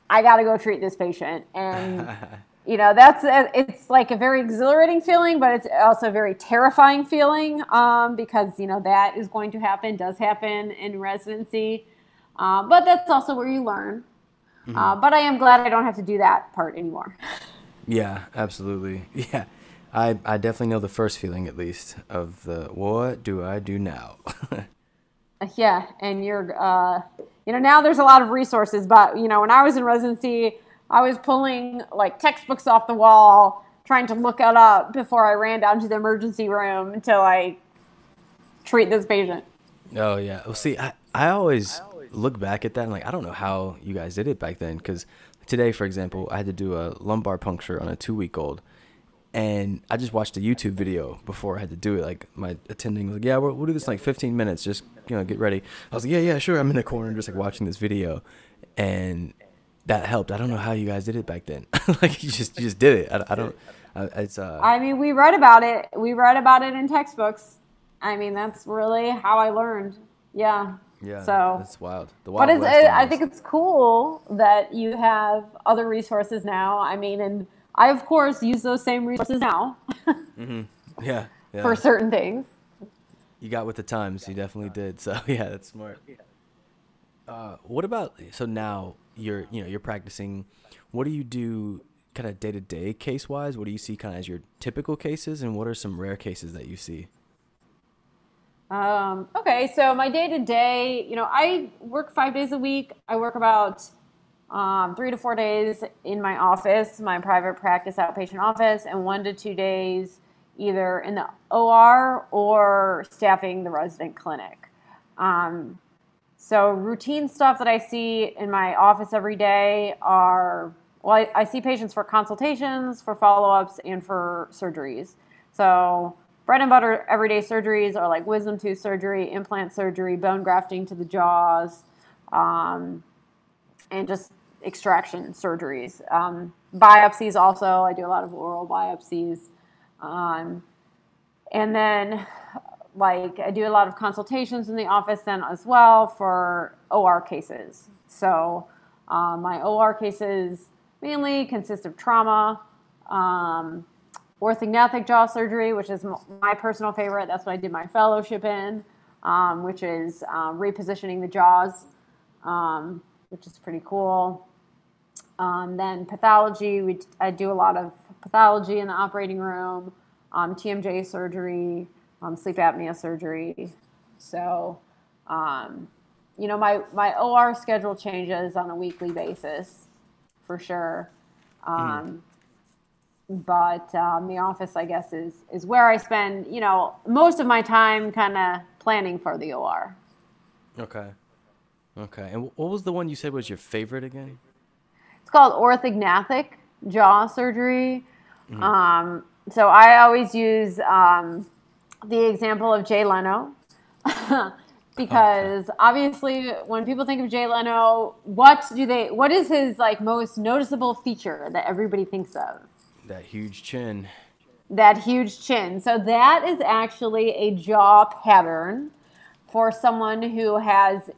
I got to go treat this patient. And, it's like a very exhilarating feeling, but it's also a very terrifying feeling because, that is going to happen, does happen in residency. But that's also where you learn. But I am glad I don't have to do that part anymore. Yeah, absolutely. Yeah. I definitely know the first feeling, at least, of the what do I do now? Yeah, and you're, now there's a lot of resources, but, when I was in residency, I was pulling, like, textbooks off the wall, trying to look it up before I ran down to the emergency room to, like, treat this patient. Oh, yeah. Well, see, I always look back at that and, like, I don't know how you guys did it back then, because today, for example, I had to do a lumbar puncture on a 2-week-old. And I just watched a YouTube video before I had to do it. Like, my attending was like, yeah, we'll do this in like 15 minutes. Just, get ready. I was like, yeah, sure. I'm in the corner just like watching this video. And that helped. I don't know how you guys did it back then. Like, you just did it. I don't, it's, I mean, we read about it. We read about it in textbooks. I mean, that's really how I learned. Yeah. Yeah. So that's wild. But I think it's cool that you have other resources now. I mean, and I, of course, use those same resources now Yeah. for certain things. You got with the times. You definitely did. So, yeah, that's smart. What about, so now you're practicing. What do you do kind of day-to-day case-wise? What do you see kind of as your typical cases, and what are some rare cases that you see? Okay, so my day-to-day, I work 5 days a week. I work about 3 to 4 days in my office, my private practice outpatient office, and 1 to 2 days either in the OR or staffing the resident clinic. So routine stuff that I see in my office every day are, I see patients for consultations, for follow-ups, and for surgeries. So bread and butter everyday surgeries are like wisdom tooth surgery, implant surgery, bone grafting to the jaws, and just extraction surgeries. Biopsies also, I do a lot of oral biopsies. And then I do a lot of consultations in the office then as well for OR cases. So my OR cases mainly consist of trauma, orthognathic jaw surgery, which is my personal favorite. That's what I did my fellowship in, which is repositioning the jaws, which is pretty cool. Then pathology, I do a lot of pathology in the operating room, TMJ surgery, sleep apnea surgery. So, my OR schedule changes on a weekly basis, for sure. But the office, I guess, is where I spend, most of my time kind of planning for the OR. Okay. And what was the one you said was your favorite again? It's called orthognathic jaw surgery. So I always use the example of Jay Leno because obviously when people think of Jay Leno, what is his most noticeable feature that everybody thinks of? That huge chin. So that is actually a jaw pattern for someone who has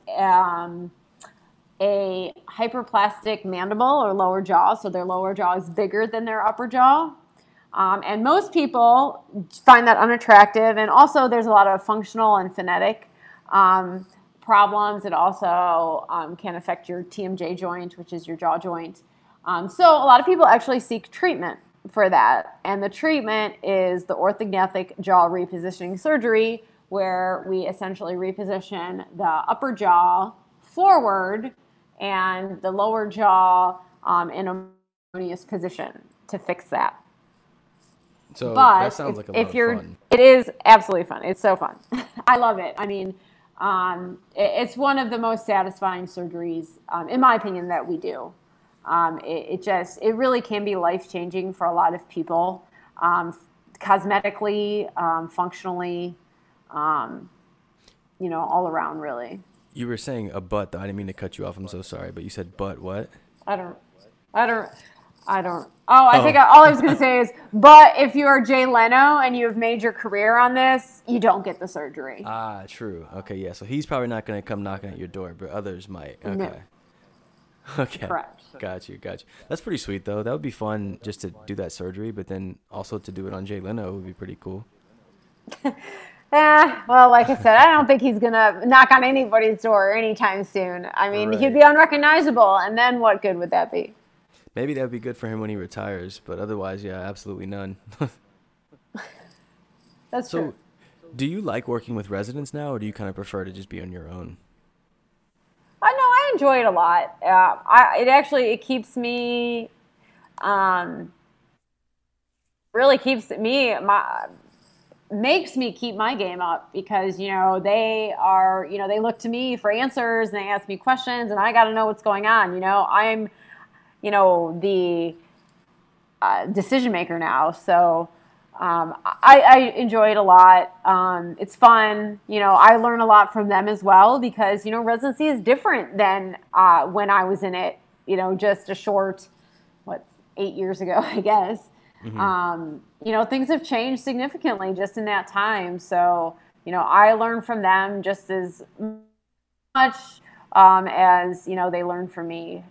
a hyperplastic mandible or lower jaw. So their lower jaw is bigger than their upper jaw. And most people find that unattractive. And also there's a lot of functional and phonetic problems. It also can affect your TMJ joint, which is your jaw joint. So a lot of people actually seek treatment for that. And the treatment is the orthognathic jaw repositioning surgery, where we essentially reposition the upper jaw forward and the lower jaw in a harmonious position to fix that. So that sounds like a lot of fun. It is absolutely fun. It's so fun. I love it. I mean, it's one of the most satisfying surgeries, in my opinion, that we do. It really can be life-changing for a lot of people, cosmetically, functionally, all around, really. You were saying a butt, though. I didn't mean to cut you off. I'm so sorry, but you said butt what? I don't. I think all I was going to say is, but if you are Jay Leno and you have made your career on this, you don't get the surgery. Ah, true. Okay, yeah. So he's probably not going to come knocking at your door, but others might. Okay. Okay. Correct. Got you. That's pretty sweet though. That would be fun just to do that surgery, but then also to do it on Jay Leno would be pretty cool. Well, like I said, I don't think he's gonna knock on anybody's door anytime soon. I mean, he'd Right. be unrecognizable, and then what good would that be? Maybe that would be good for him when he retires, but otherwise, yeah, absolutely none. That's true. So, do you like working with residents now, or do you kind of prefer to just be on your own? I know I enjoy it a lot. It keeps me um, really keeps me my makes me keep my game up because they look to me for answers and they ask me questions and I got to know what's going on. I'm the decision maker now, so I enjoy it a lot. It's fun. I learn a lot from them as well because residency is different than when I was in it. Just a short, what, 8 years ago, I guess. Hmm. Things have changed significantly just in that time. So I learn from them just as much as they learn from me.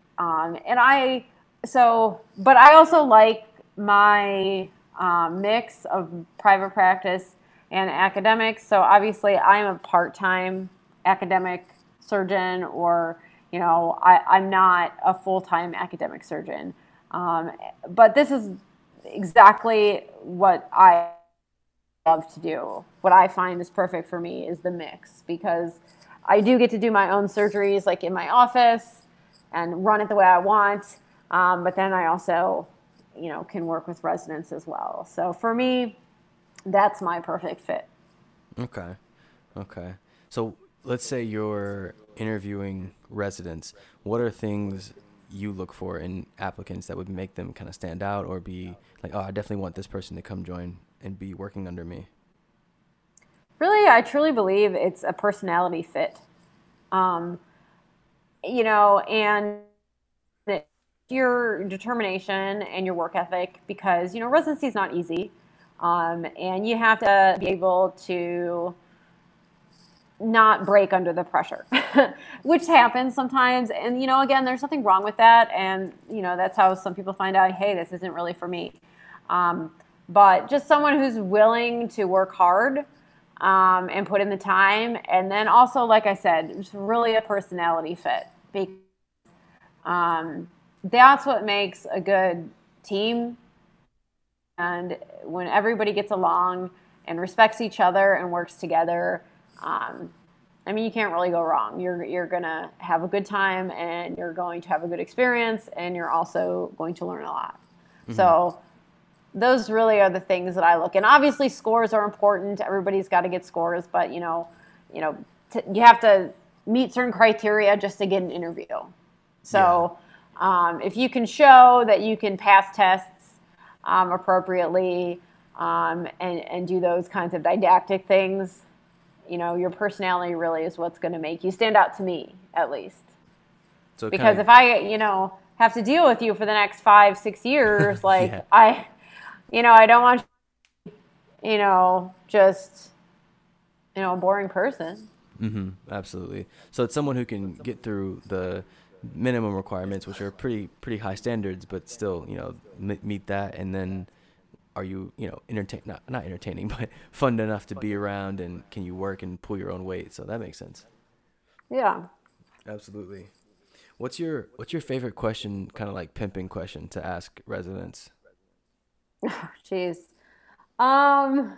But I also like my mix of private practice and academics. So obviously, I'm a part-time academic surgeon, or I'm not a full-time academic surgeon. Um, but this is exactly what I love to do. What I find is perfect for me is the mix because I do get to do my own surgeries like in my office and run it the way I want. But then I also, can work with residents as well. So for me, that's my perfect fit. Okay. Okay. So let's say you're interviewing residents. What are things you look for in applicants that would make them kind of stand out or be like, oh, I definitely want this person to come join and be working under me? Really, I truly believe it's a personality fit. Um, and your determination and your work ethic because, residency is not easy. And you have to be able to not break under the pressure, which happens sometimes. And, again, there's nothing wrong with that. And, that's how some people find out, hey, this isn't really for me. Um, but just someone who's willing to work hard and put in the time. And then also, like I said, it's really a personality fit. Um, that's what makes a good team. And when everybody gets along and respects each other and works together, um, you can't really go wrong. You're gonna have a good time, and you're going to have a good experience, and you're also going to learn a lot. Hmm. So those really are the things that I look. And obviously, scores are important. Everybody's got to get scores, but you have to meet certain criteria just to get an interview. Yeah. So if you can show that you can pass tests appropriately and do those kinds of didactic things, your personality really is what's going to make you stand out to me, at least. So Because kind if I, have to deal with you for the next 5, 6 years, of, like yeah. I don't want, just, a boring person. Hmm. Absolutely. So it's someone who can get through the minimum requirements, which are pretty high standards, but still, meet that. And then are you, entertain not entertaining, but fun enough to be around, and can you work and pull your own weight? So that makes sense. Yeah. Absolutely. What's your favorite question, kind of like pimping question to ask residents? Jeez. Um,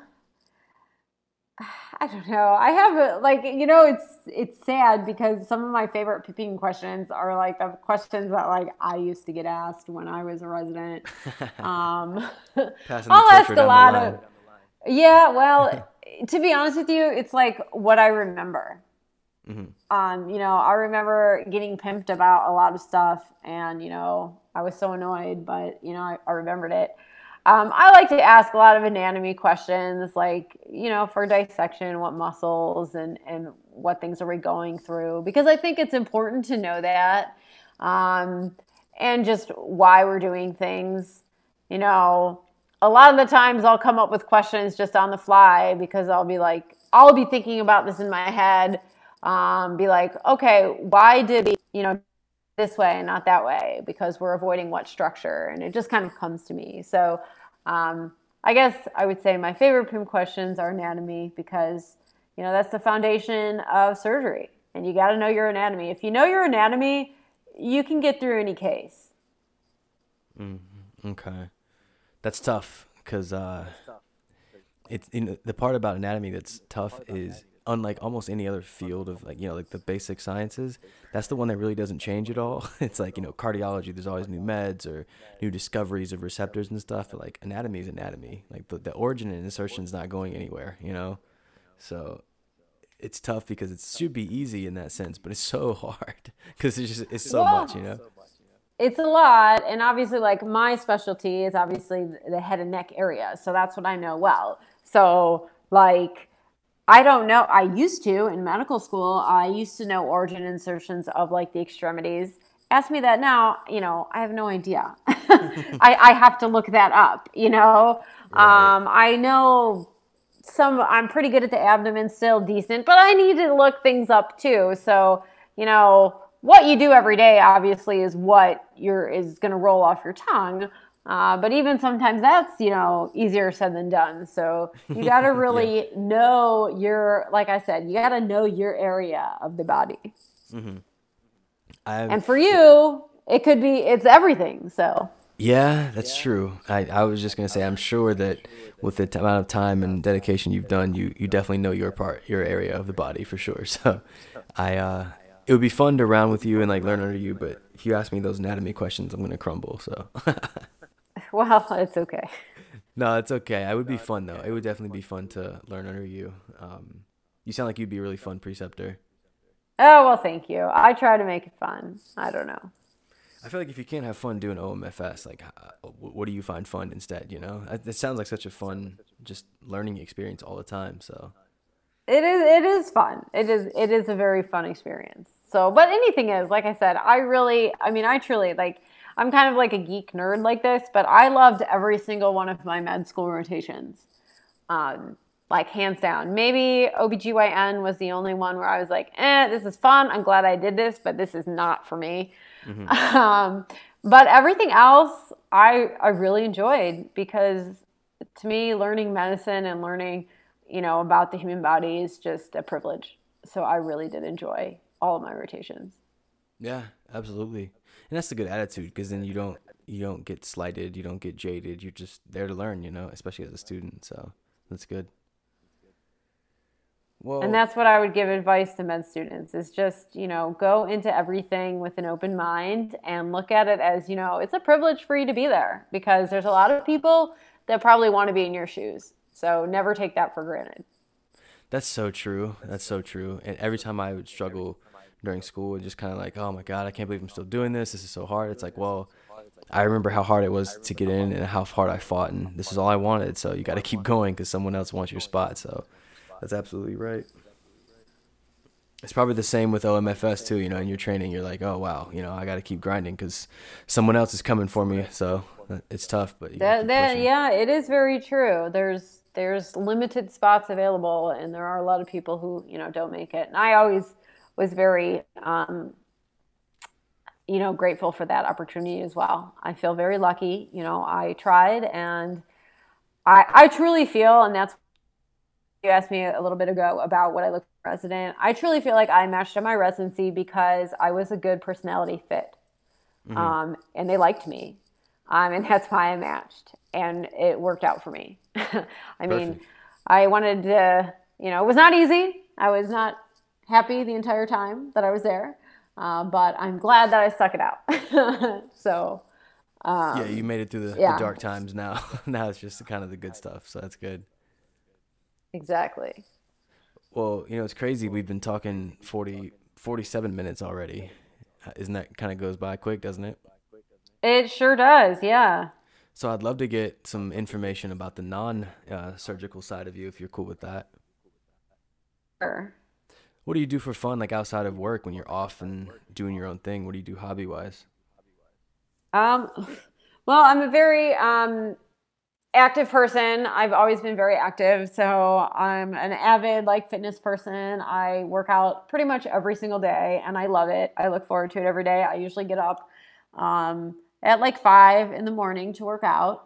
I don't know. I have it's sad because some of my favorite picking questions are like the questions that like I used to get asked when I was a resident. Um, Passing the I'll torture ask a down the lot line. of yeah. Well, to be honest with you, it's like what I remember. Hmm. I remember getting pimped about a lot of stuff, and I was so annoyed, but I remembered it. I like to ask a lot of anatomy questions, like for dissection, what muscles and what things are we going through, because I think it's important to know that, um, and just why we're doing things. You know, a lot of the times I'll come up with questions just on the fly because I'll be thinking about this in my head. Be like, okay, why did we, this way and not that way because we're avoiding what structure, and it just kind of comes to me. So I guess I would say my favorite PIM questions are anatomy because that's the foundation of surgery, and you got to know your anatomy. If you know your anatomy, you can get through any case. Okay, that's tough because it's the part about anatomy that's tough is unlike almost any other field of like the basic sciences, that's the one that really doesn't change at all. It's like cardiology, there's always new meds or new discoveries of receptors and stuff, but like anatomy is anatomy. Like the origin and insertion is not going anywhere. So it's tough because it should be easy in that sense, but it's so hard because it's so much. Well, it's a lot, and obviously, like my specialty is obviously the head and neck area, so that's what I know well. So, like, I don't know. I used to in medical school. I used to know origin insertions of like the extremities. Ask me that now, I have no idea. I have to look that up. Right. I know I'm pretty good at the abdomen, still decent, but I need to look things up too. So, what you do every day obviously is what is going to roll off your tongue. But even sometimes that's, easier said than done. So you got to Yeah. really know like I said, you got to know your area of the body. hmm I've And for you, it's everything. So Yeah, that's true. I was just gonna say, I'm sure that with the amount of time and dedication you've done, you definitely know your area of the body for sure. So, it would be fun to round with you and like learn under you, but if you ask me those anatomy questions, I'm gonna crumble. So, well, it's okay. no, it's okay. It would be fun though. It would definitely be fun to learn under you. You sound like you'd be a really fun preceptor. Oh, well, thank you. I try to make it fun. I don't know. I feel like if you can't have fun doing OMFS, like, what do you find fun instead? It sounds like such a fun, just learning experience all the time. So, It is fun. It is a very fun experience. So, but anything is, like I said, I truly like, I'm kind of like a geek nerd like this, but I loved every single one of my med school rotations. Like hands down. Maybe OBGYN was the only one where I was like, this is fun. I'm glad I did this, but this is not for me. hmm Um, but everything else I really enjoyed because to me, learning medicine and learning, about the human body is just a privilege. So I really did enjoy all of my rotations. yeah, absolutely, and that's a good attitude because then you don't get slighted, you don't get jaded. You're just there to learn, especially as a student. So that's good. And Well, that's what I would give advice to med students is just, go into everything with an open mind and look at it as, it's a privilege for you to be there because there's a lot of people that probably want to be in your shoes. So never take that for granted. that's so true. That's so true. And every time I would struggle during school and just kind of like, oh my God, I can't believe I'm still doing this. This is so hard. It's like, well, I remember how hard it was to get in and how hard I fought, and this is all I wanted. So you got to keep going because someone else wants your spot. So that's absolutely right. It's probably the same with OMFS too. In your training, you're like, oh wow, I got to keep grinding because someone else is coming for me. So it's tough, but you got to keep pushing. Yeah, it is very true. There's limited spots available, and there are a lot of people who don't make it. And I always was very grateful for that opportunity as well. I feel very lucky. I tried, and I truly feel, and that's you asked me a little bit ago about what I look for as a resident. I truly feel like I matched in my residency because I was a good personality fit, hmm and they liked me, and that's why I matched, and it worked out for me. I mean, Perfect. I wanted to, it was not easy. I was not happy the entire time that I was there, but I'm glad that I stuck it out. So, Yeah, you made it through the yeah, dark times now. Now it's just kind of the good stuff. So that's good. exactly. Well, it's crazy. We've been talking 47 minutes already. Isn't that kind of goes by quick, doesn't it? It sure does. Yeah. So I'd love to get some information about the non surgical side of you if you're cool with that. Sure. What do you do for fun, like outside of work when you're off and doing your own thing? What do you do hobby wise? Um, well, I'm a very active person. I've always been very active. So I'm an avid like fitness person. I work out pretty much every single day and I love it. I look forward to it every day. I usually get up at like 5 in the morning to work out.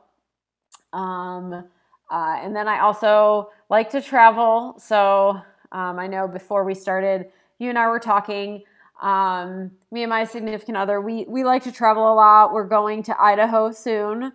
And then I also like to travel. So I know before we started, you and I were talking. Me and my significant other, we like to travel a lot. We're going to Idaho soon.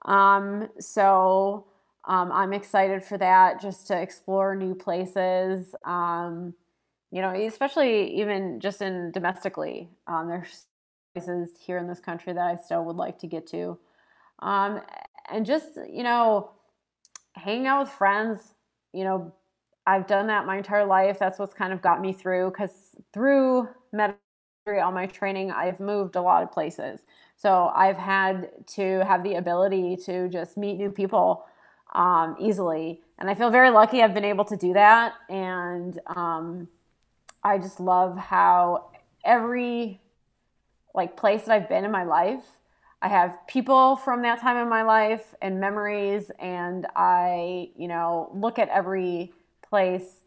I'm excited for that, just to explore new places. Especially even just in domestically, there's places here in this country that I still would like to get to. Um, and just, hanging out with friends, I've done that my entire life. That's what's kind of got me through, because through medical, all my training, I've moved a lot of places. So I've had to have the ability to just meet new people easily. And I feel very lucky I've been able to do that. And I just love how every like place that I've been in my life, I have people from that time in my life and memories, and I, look at every place,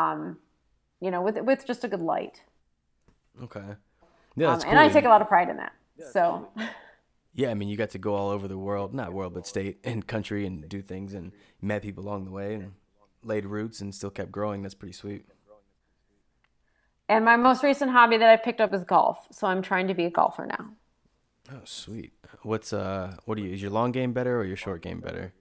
with just a good light. Okay. Yeah, that's cool. And I take a lot of pride in that. So. Yeah, I mean, you got to go all over the world, not world, but state and country, and do things, and met people along the way, and laid roots, and still kept growing. That's pretty sweet. And my most recent hobby that I've picked up is golf. So I'm trying to be a golfer now. Oh, sweet. What do you, is your long game better or your short game better?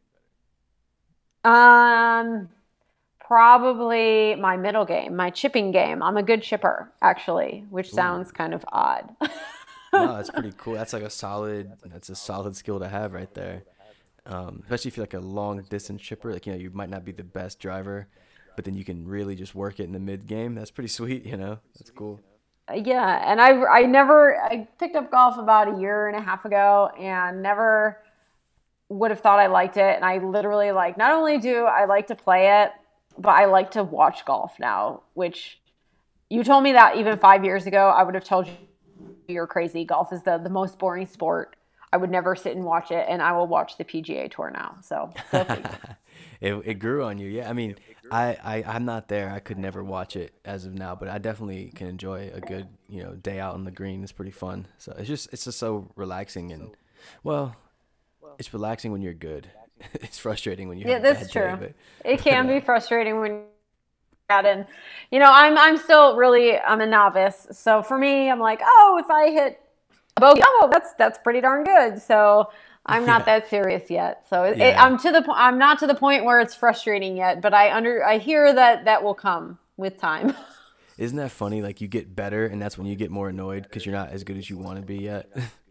Um, Probably my middle game, my chipping game. I'm a good chipper, actually, which Ooh. sounds kind of odd. No, that's pretty cool. That's a solid skill to have right there. Especially if you're like a long distance chipper, like, you might not be the best driver, but then you can really just work it in the mid game. That's pretty sweet, That's cool. Yeah, and I picked up golf about a year and a half ago and never would have thought I liked it. And I literally like, not only do I like to play it, but I like to watch golf now, which you told me that even 5 years ago, I would have told you you're crazy. Golf is the most boring sport. I would never sit and watch it, and I will watch the PGA Tour now. So go figure. It grew on you. Yeah, I mean, I'm not there. I could never watch it as of now, but I definitely can enjoy a good, day out on the green. It's pretty fun. So it's just so relaxing, and well, it's relaxing when you're good. It's frustrating when you have Yeah, a that's bad day, true. but It but can be frustrating when and I'm still really, I'm a novice. So for me, I'm like, oh, if I hit a bogey, oh, that's pretty darn good. So I'm not yeah. that serious yet. So Yeah. I'm not to the point where it's frustrating yet, but I hear that will come with time. Isn't that funny? Like, you get better and that's when you get more annoyed because you're not as good as you want to be yet.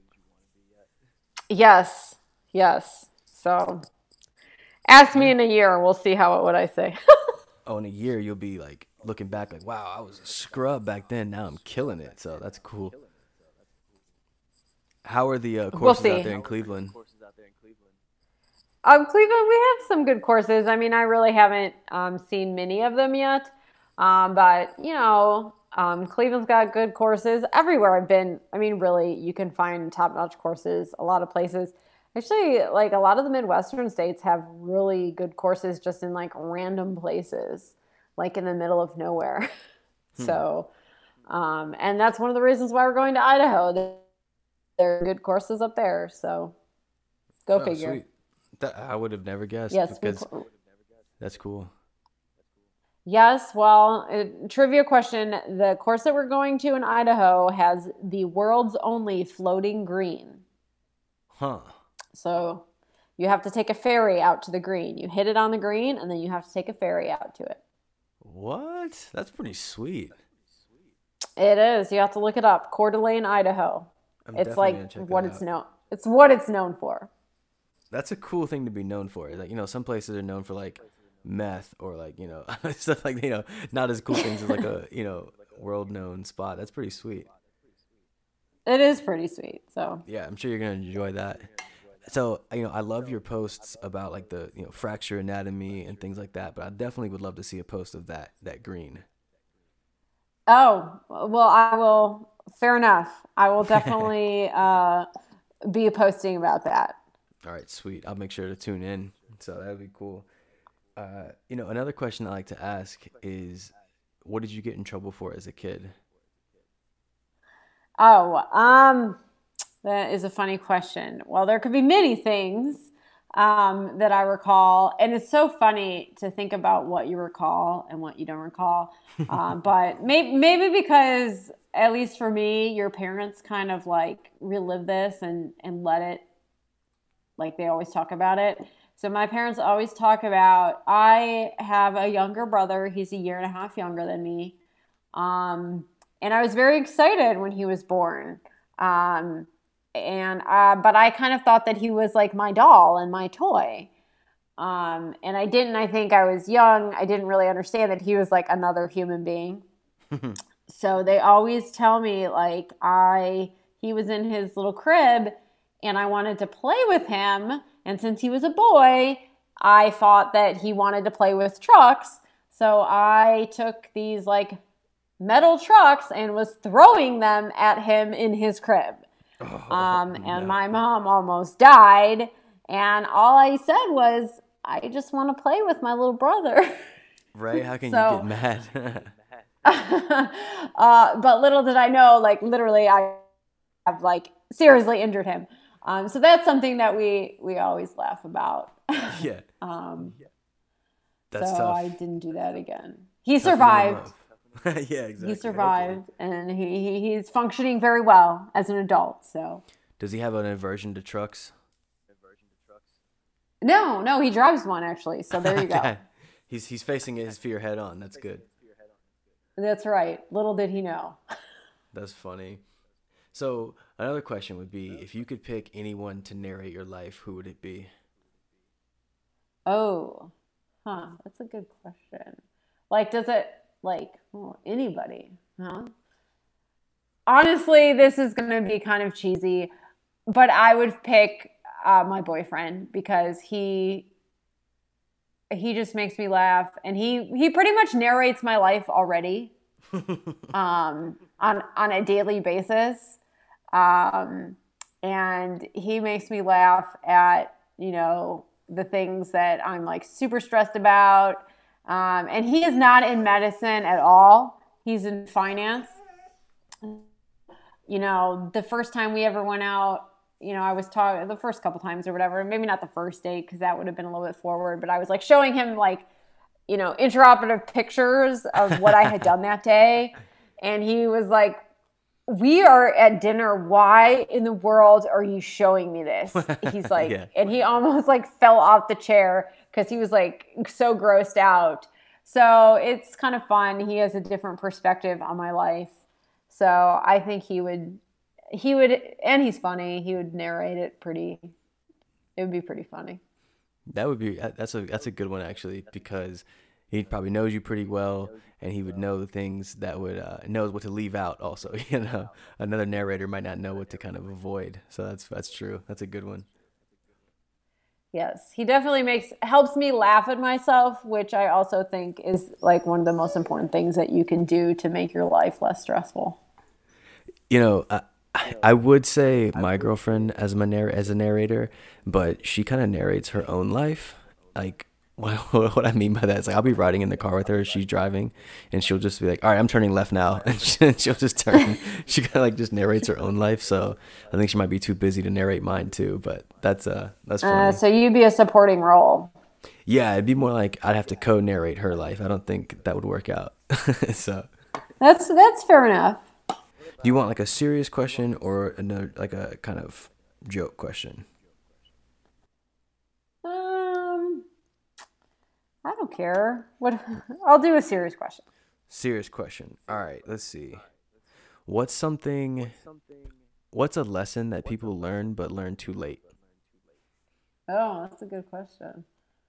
Yes, yes. So ask me in a year, we'll see what I say. Oh, in a year you'll be like looking back like, wow, I was a scrub back then. Now I'm killing it. So that's cool. How are the We'll courses out see. there in Cleveland? Cleveland, we have some good courses. I mean, I really haven't seen many of them yet. But, Cleveland's got good courses everywhere I've been. I mean, really, you can find top-notch courses a lot of places. Actually, like a lot of the Midwestern states have really good courses just in like random places, like in the middle of nowhere. Hmm. So, and that's one of the reasons why we're going to Idaho. There are good courses up there. So go Oh, figure. sweet. That I would have never guessed Yes, because that's cool. yes. Well, trivia question. The course that we're going to in Idaho has the world's only floating green. Huh. So you have to take a ferry out to the green. You hit it on the green, and then you have to take a ferry out to it. What? That's pretty sweet. It is. You have to look it up. Coeur d'Alene, Idaho. I'm It's definitely like gonna check that what it's out. known. It's what it's known for. That's a cool thing to be known for. Like, some places are known for like meth or like, stuff like, not as cool things as like a, world known spot. That's pretty sweet. It is pretty sweet. So Yeah, I'm sure you're gonna enjoy that. So, I love your posts about like the, fracture anatomy and things like that, but I definitely would love to see a post of that green. oh, well, I will. Fair enough. I will definitely be posting about that. All right, sweet. I'll make sure to tune in. So that would be cool. Another question I like to ask is, what did you get in trouble for as a kid? Oh, that is a funny question. Well, there could be many things that I recall, and it's so funny to think about what you recall and what you don't recall. But maybe because, at least for me, your parents kind of like relive this and let it, like they always talk about it. So my parents always talk about. I have a younger brother. He's a year and a half younger than me. Um, and I was very excited when he was born. Um, but I kind of thought that he was like my doll and my toy. And I didn't. I think I was young. I didn't really understand that he was like another human being. So they always tell me like I he was in his little crib and I wanted to play with him. And since he was a boy, I thought that he wanted to play with trucks. So I took these like metal trucks and was throwing them at him in his crib. Oh, And no. my mom almost died. And all I said was, I just want to play with my little brother. Right? How can you get So, mad? but little did I know, like literally, I have like seriously injured him. So that's something that we always laugh about. Yeah, um, so that's I tough. didn't do that again. He Toughen them survived. up. Yeah, He exactly. Hopefully. survived, and he's functioning very well as an adult. So Does he have an aversion to trucks? no, he drives one actually. So there you go. Okay. He's facing his fear head on. That's good. That's right. Little did he know. That's funny. So another question would be, if you could pick anyone to narrate your life, who would it be? Oh, that's a good question. Like, does it like anybody? Huh? Honestly, this is gonna be kind of cheesy, but I would pick my boyfriend because he just makes me laugh, and he pretty much narrates my life already on a daily basis. Um, and he makes me laugh at, the things that I'm like super stressed about. And he is not in medicine at all. He's in finance. The first time we ever went out, I was talking the first couple times or whatever, maybe not the first date because that would have been a little bit forward, but I was like showing him like, interoperative pictures of what I had done that day. And he was like, we are at dinner. Why in the world are you showing me this? He's like, Yeah. and he almost like fell off the chair because he was like so grossed out. So it's kind of fun. He has a different perspective on my life. So I think and he's funny. He would narrate it would be pretty funny. That would be that's a good one actually because he probably knows you pretty well and he would know the things that would knows what to leave out also. Another narrator might not know what to kind of avoid. So that's true. That's a good one. Yes, he definitely helps me laugh at myself, which I also think is like one of the most important things that you can do to make your life less stressful. You know, I would say my girlfriend as a narrator, but she kind of narrates her own life. Like, what I mean by that is like I'll be riding in the car with her, she's driving, and she'll just be like, "All right, I'm turning left now," and she'll just turn. She kind of like just narrates her own life. So I think she might be too busy to narrate mine too. But that's funny. So you'd be a supporting role. Yeah, it'd be more like I'd have to co-narrate her life. I don't think that would work out. So, That's fair enough. do you want like a serious question or another like a kind of joke question? Um, I don't care. What I'll do a serious question. Serious question. All right, let's see. What's something? What's a lesson that people learn but learn too late? Oh, that's a good question.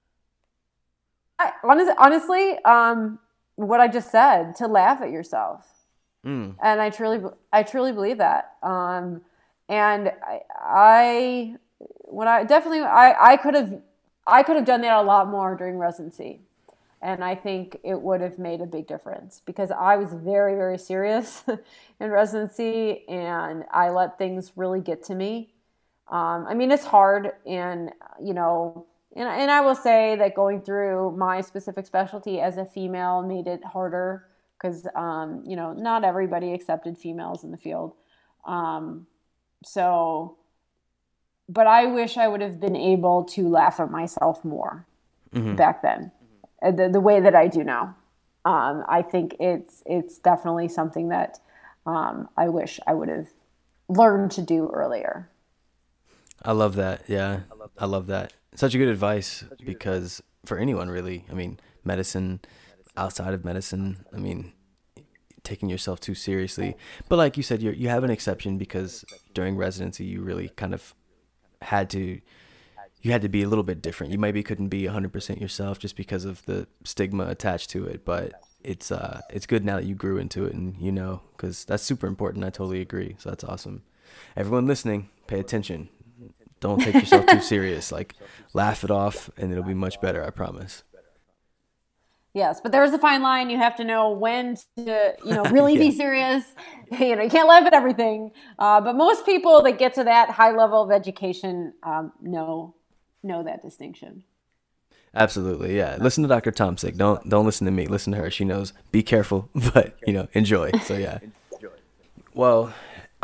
Honestly, what I just said, to laugh at yourself. Mm. And I truly believe that. And I when I definitely, I could have done that a lot more during residency. And I think it would have made a big difference because I was very, very serious in residency and I let things really get to me. I mean, it's hard, and and I will say that going through my specific specialty as a female made it harder because not everybody accepted females in the field. Um, so, but I wish I would have been able to laugh at myself more Hmm. back then, the way that I do now. I think it's definitely something that I wish I would have learned to do earlier. I love that. Yeah, I love that. Such a good advice because for anyone really, I mean, medicine, outside of medicine, I mean, taking yourself too seriously. But like you said, you have an exception because during residency, you really kind of had to you had to be a little bit different. You maybe couldn't be 100% yourself just because of the stigma attached to it, but it's good now that you grew into it and cuz that's super important. I totally agree. So that's awesome. Everyone listening, pay attention. Don't take yourself too serious. Like laugh it off and it'll be much better, I promise. Yes, but there's a fine line. You have to know when to, really Yeah. be serious. You can't laugh at everything. But most people that get to that high level of education know that distinction. Absolutely. Yeah. Listen to Dr. Tomsick. Don't listen to me. Listen to her. She knows. Be careful, but enjoy. So yeah. Well,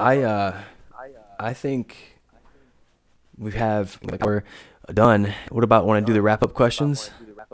I think we have like we're done. What about want to do the wrap up questions?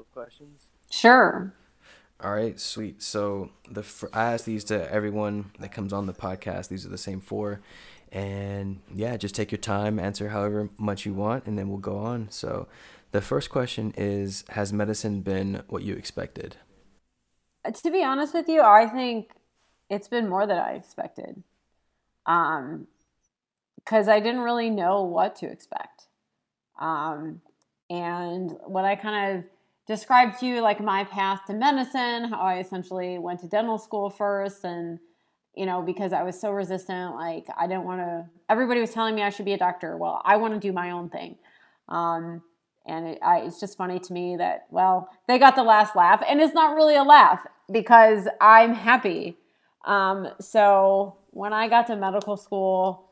Sure. All right, sweet. So I ask these to everyone that comes on the podcast. These are the same four, and yeah, just take your time, answer however much you want, and then we'll go on. So, the first question is: has medicine been what you expected? To be honest with you, I think it's been more than I expected. Um, because I didn't really know what to expect. Um, and when I kind of described to you like my path to medicine, how I essentially went to dental school first, and because I was so resistant, like I didn't want to. Everybody was telling me I should be a doctor. Well, I want to do my own thing. Um, and it's just funny to me that they got the last laugh, and it's not really a laugh because I'm happy. So when I got to medical school,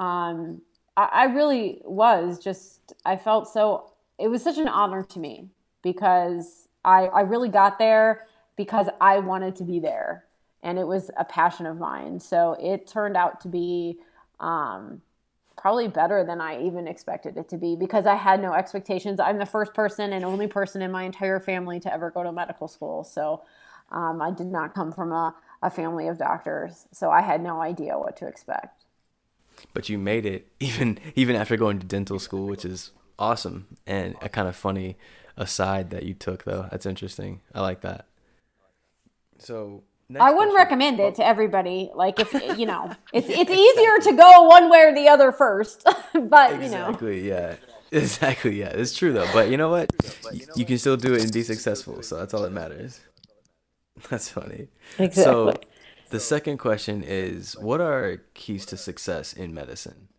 I really was just, I felt so, it was such an honor to me because I really got there because I wanted to be there and it was a passion of mine. So it turned out to be probably better than I even expected it to be because I had no expectations. I'm the first person and only person in my entire family to ever go to medical school. So I did not come from a family of doctors. So I had no idea what to expect. But you made it even after going to dental school, which is awesome and a kind of funny aside that you took though. That's interesting. I like that. So I next wouldn't question. recommend it Oh, to everybody. Like if it's easier to go one way or the other first, but exactly. Yeah. Exactly. Yeah. It's true though. But you know what? You can still do it and be successful. So that's all that matters. That's funny. exactly. So the second question is, what are keys to success in medicine?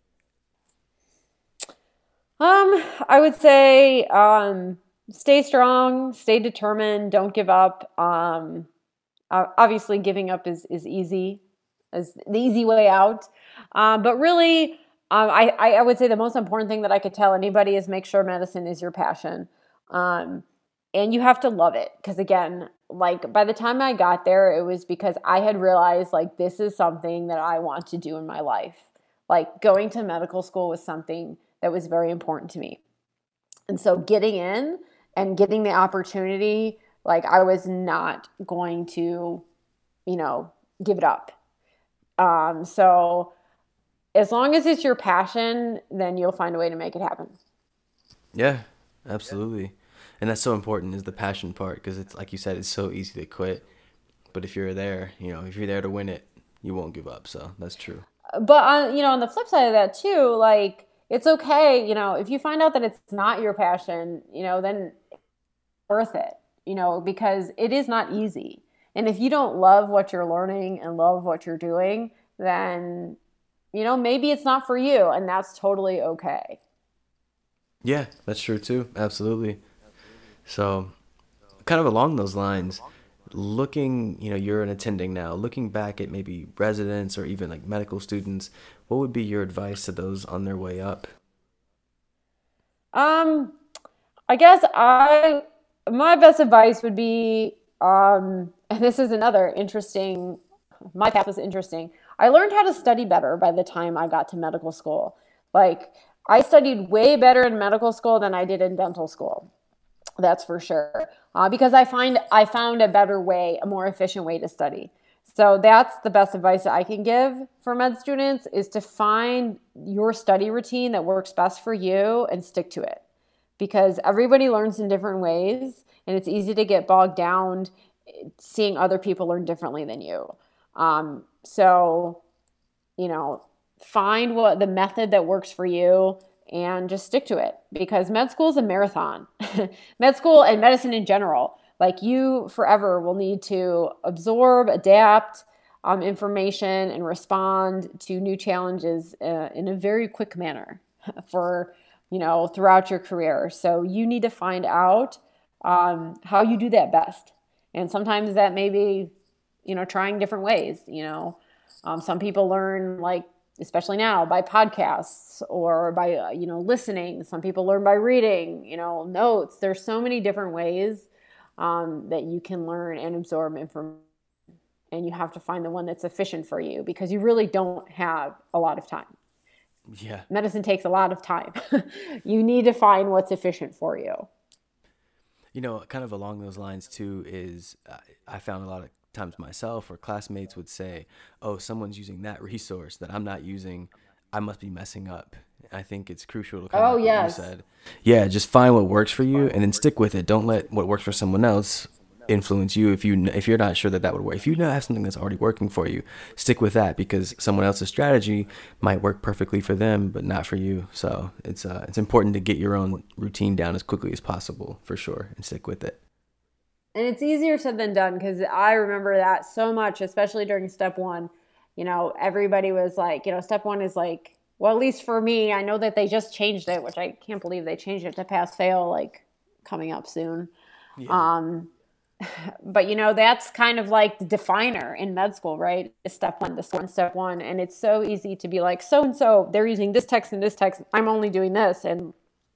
I would say stay strong, stay determined, don't give up. Obviously, giving up is easy, is the easy way out. But really, I would say the most important thing that I could tell anybody is make sure medicine is your passion. Um, and you have to love it. Because again, like by the time I got there, it was because I had realized like this is something that I want to do in my life. Like going to medical school was something that was very important to me. And so getting in and getting the opportunity, like I was not going to, you know, give it up. So as long as it's your passion, then you'll find a way to make it happen. Yeah, absolutely. And that's so important is the passion part because it's like you said, it's so easy to quit. But if you're there, if you're there to win it, you won't give up. So that's true. But on the flip side of that too, like it's okay, if you find out that it's not your passion, then it's worth it, because it is not easy. And if you don't love what you're learning and love what you're doing, then maybe it's not for you, and that's totally okay. Yeah, that's true too. Absolutely. So kind of along those lines, you're an attending now, looking back at maybe residents or even like medical students, what would be your advice to those on their way up? Um, I guess my best advice would be, and this is another interesting, my path was interesting. I learned how to study better by the time I got to medical school. Like, I studied way better in medical school than I did in dental school. That's for sure. Because I found a better way, a more efficient way to study. So that's the best advice that I can give for med students is to find your study routine that works best for you and stick to it. Because everybody learns in different ways, and it's easy to get bogged down seeing other people learn differently than you. So, you know, find what the method that works for you and just stick to it because med school is a marathon. Med school and medicine in general, like you forever will need to absorb, adapt information and respond to new challenges in a very quick manner for, throughout your career. So you need to find out how you do that best. And sometimes that may be, trying different ways, some people learn like, especially now by podcasts or by, listening. Some people learn by reading, notes. There's so many different ways that you can learn and absorb information. And you have to find the one that's efficient for you because you really don't have a lot of time. Yeah. Medicine takes a lot of time. You need to find what's efficient for you. Kind of along those lines too is I found a lot of times myself or classmates would say, oh, someone's using that resource that I'm not using. I must be messing up. I think it's crucial to kind of like what you said. Yeah, just find what works for you and then stick with it. Don't let what works for someone else influence you if you're not sure that would work. If you know have something that's already working for you, stick with that because someone else's strategy might work perfectly for them but not for you. So it's important to get your own routine down as quickly as possible for sure and stick with it. And it's easier said than done because I remember that so much, especially during step one. Everybody was like, step one is like, well, at least for me, I know that they just changed it, which I can't believe they changed it to pass fail, like coming up soon. Yeah. But that's kind of like the definer in med school, right? Is step one, this one, step one. And it's so easy to be like, so they're using this text and this text. I'm only doing this. And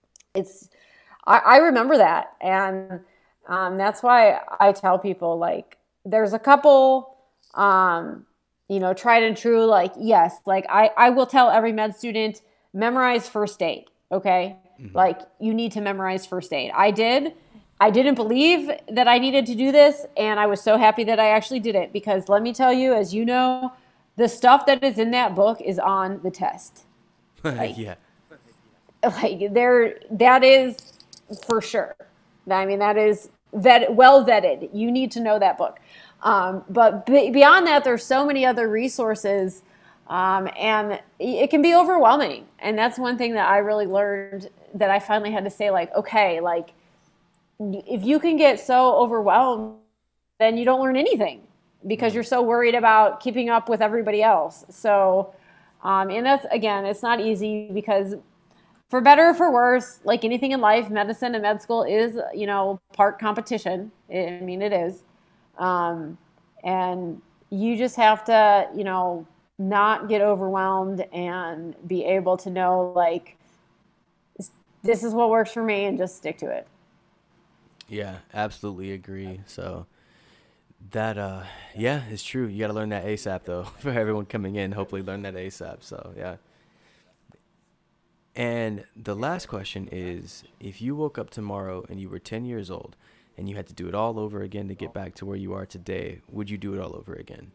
I remember that. And that's why I tell people like, there's a couple, tried and true, like, yes, like I will tell every med student, memorize first aid. Okay. Mm-hmm. Like you need to memorize first aid. I didn't believe that I needed to do this, and I was so happy that I actually did it because let me tell you, as you know, the stuff that is in that book is on the test. Like, yeah. Like that is for sure. I mean, that is well vetted. You need to know that book. But beyond that, there's so many other resources, and it can be overwhelming. And that's one thing that I really learned that I finally had to say, like, okay, like, if you can get so overwhelmed, then you don't learn anything because you're so worried about keeping up with everybody else. So, and that's, again, it's not easy because for better or for worse, like anything in life, medicine and med school is, part competition. I mean, it is. And you just have to, not get overwhelmed and be able to know, like, this is what works for me and just stick to it. Yeah, absolutely agree. So that, yeah, it's true. You got to learn that ASAP though, for everyone coming in, hopefully learn that ASAP. So yeah. And the last question is, if you woke up tomorrow and you were 10 years old and you had to do it all over again to get back to where you are today, would you do it all over again?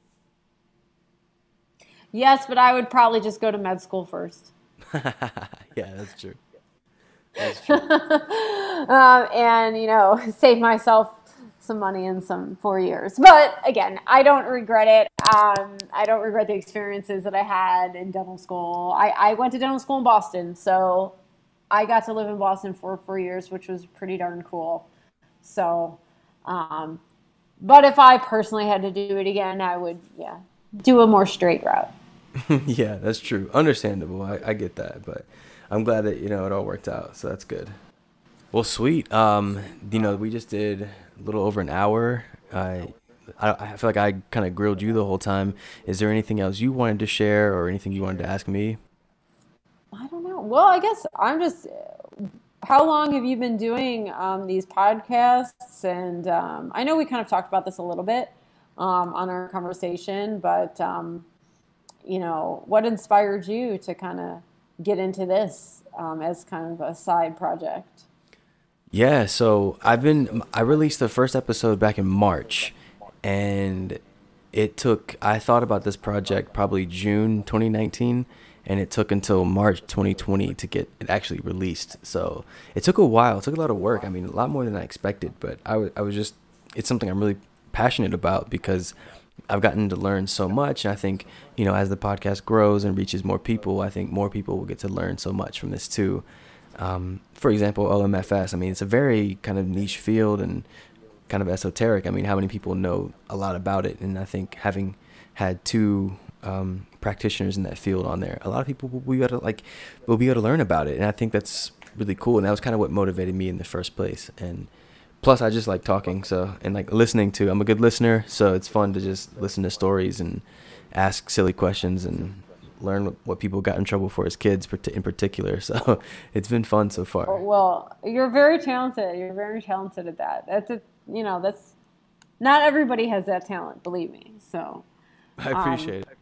Yes, but I would probably just go to med school first. Yeah, that's true. That's true. And, save myself some money in some 4 years. But again, I don't regret it. I don't regret the experiences that I had in dental school. I went to dental school in Boston, so I got to live in Boston for 4 years, which was pretty darn cool. So, but if I personally had to do it again, I would, do a more straight route. Yeah, that's true. Understandable. I get that, but I'm glad that, it all worked out. So that's good. Well, sweet. We just did a little over an hour. I feel like I kind of grilled you the whole time. Is there anything else you wanted to share or anything you wanted to ask me? I don't know. Well, I guess I'm just how long have you been doing these podcasts? And I know we kind of talked about this a little bit on our conversation, but what inspired you to kind of get into this as kind of a side project? Yeah, so I released the first episode back in March, and I thought about this project probably June 2019, and it took until March 2020 to get it actually released. So it took a while. It took a lot of work. I mean, a lot more than I expected, but I was just, it's something I'm really passionate about because I've gotten to learn so much. And I think, as the podcast grows and reaches more people, I think more people will get to learn so much from this too. For example, OMFS, I mean, it's a very kind of niche field and kind of esoteric. I mean, how many people know a lot about it? And I think having had two practitioners in that field on there, a lot of people will be able to learn about it. And I think that's really cool. And that was kind of what motivated me in the first place. And plus, I just like talking, so, and like listening to. I'm a good listener, so it's fun to just listen to stories and ask silly questions and learn what people got in trouble for as kids, in particular. So it's been fun so far. Well, you're very talented. You're very talented at that. That's not everybody has that talent, believe me. So, I um, appreciate it.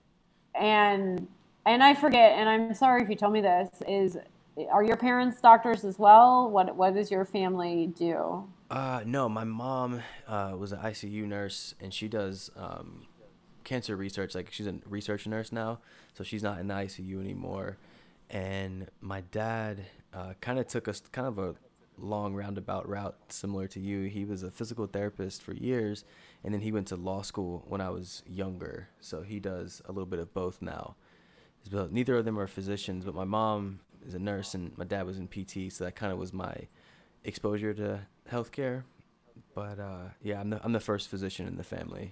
and and I forget, and I'm sorry if you told me this, are your parents doctors as well? What does your family do? No, my mom was an ICU nurse, and she does cancer research. Like she's a research nurse now, so she's not in the ICU anymore. And my dad kind of took us kind of a long roundabout route, similar to you. He was a physical therapist for years, and then he went to law school when I was younger. So he does a little bit of both now. But neither of them are physicians, but my mom is a nurse and my dad was in PT, so that kind of was my exposure to healthcare. But yeah, I'm the first physician in the family.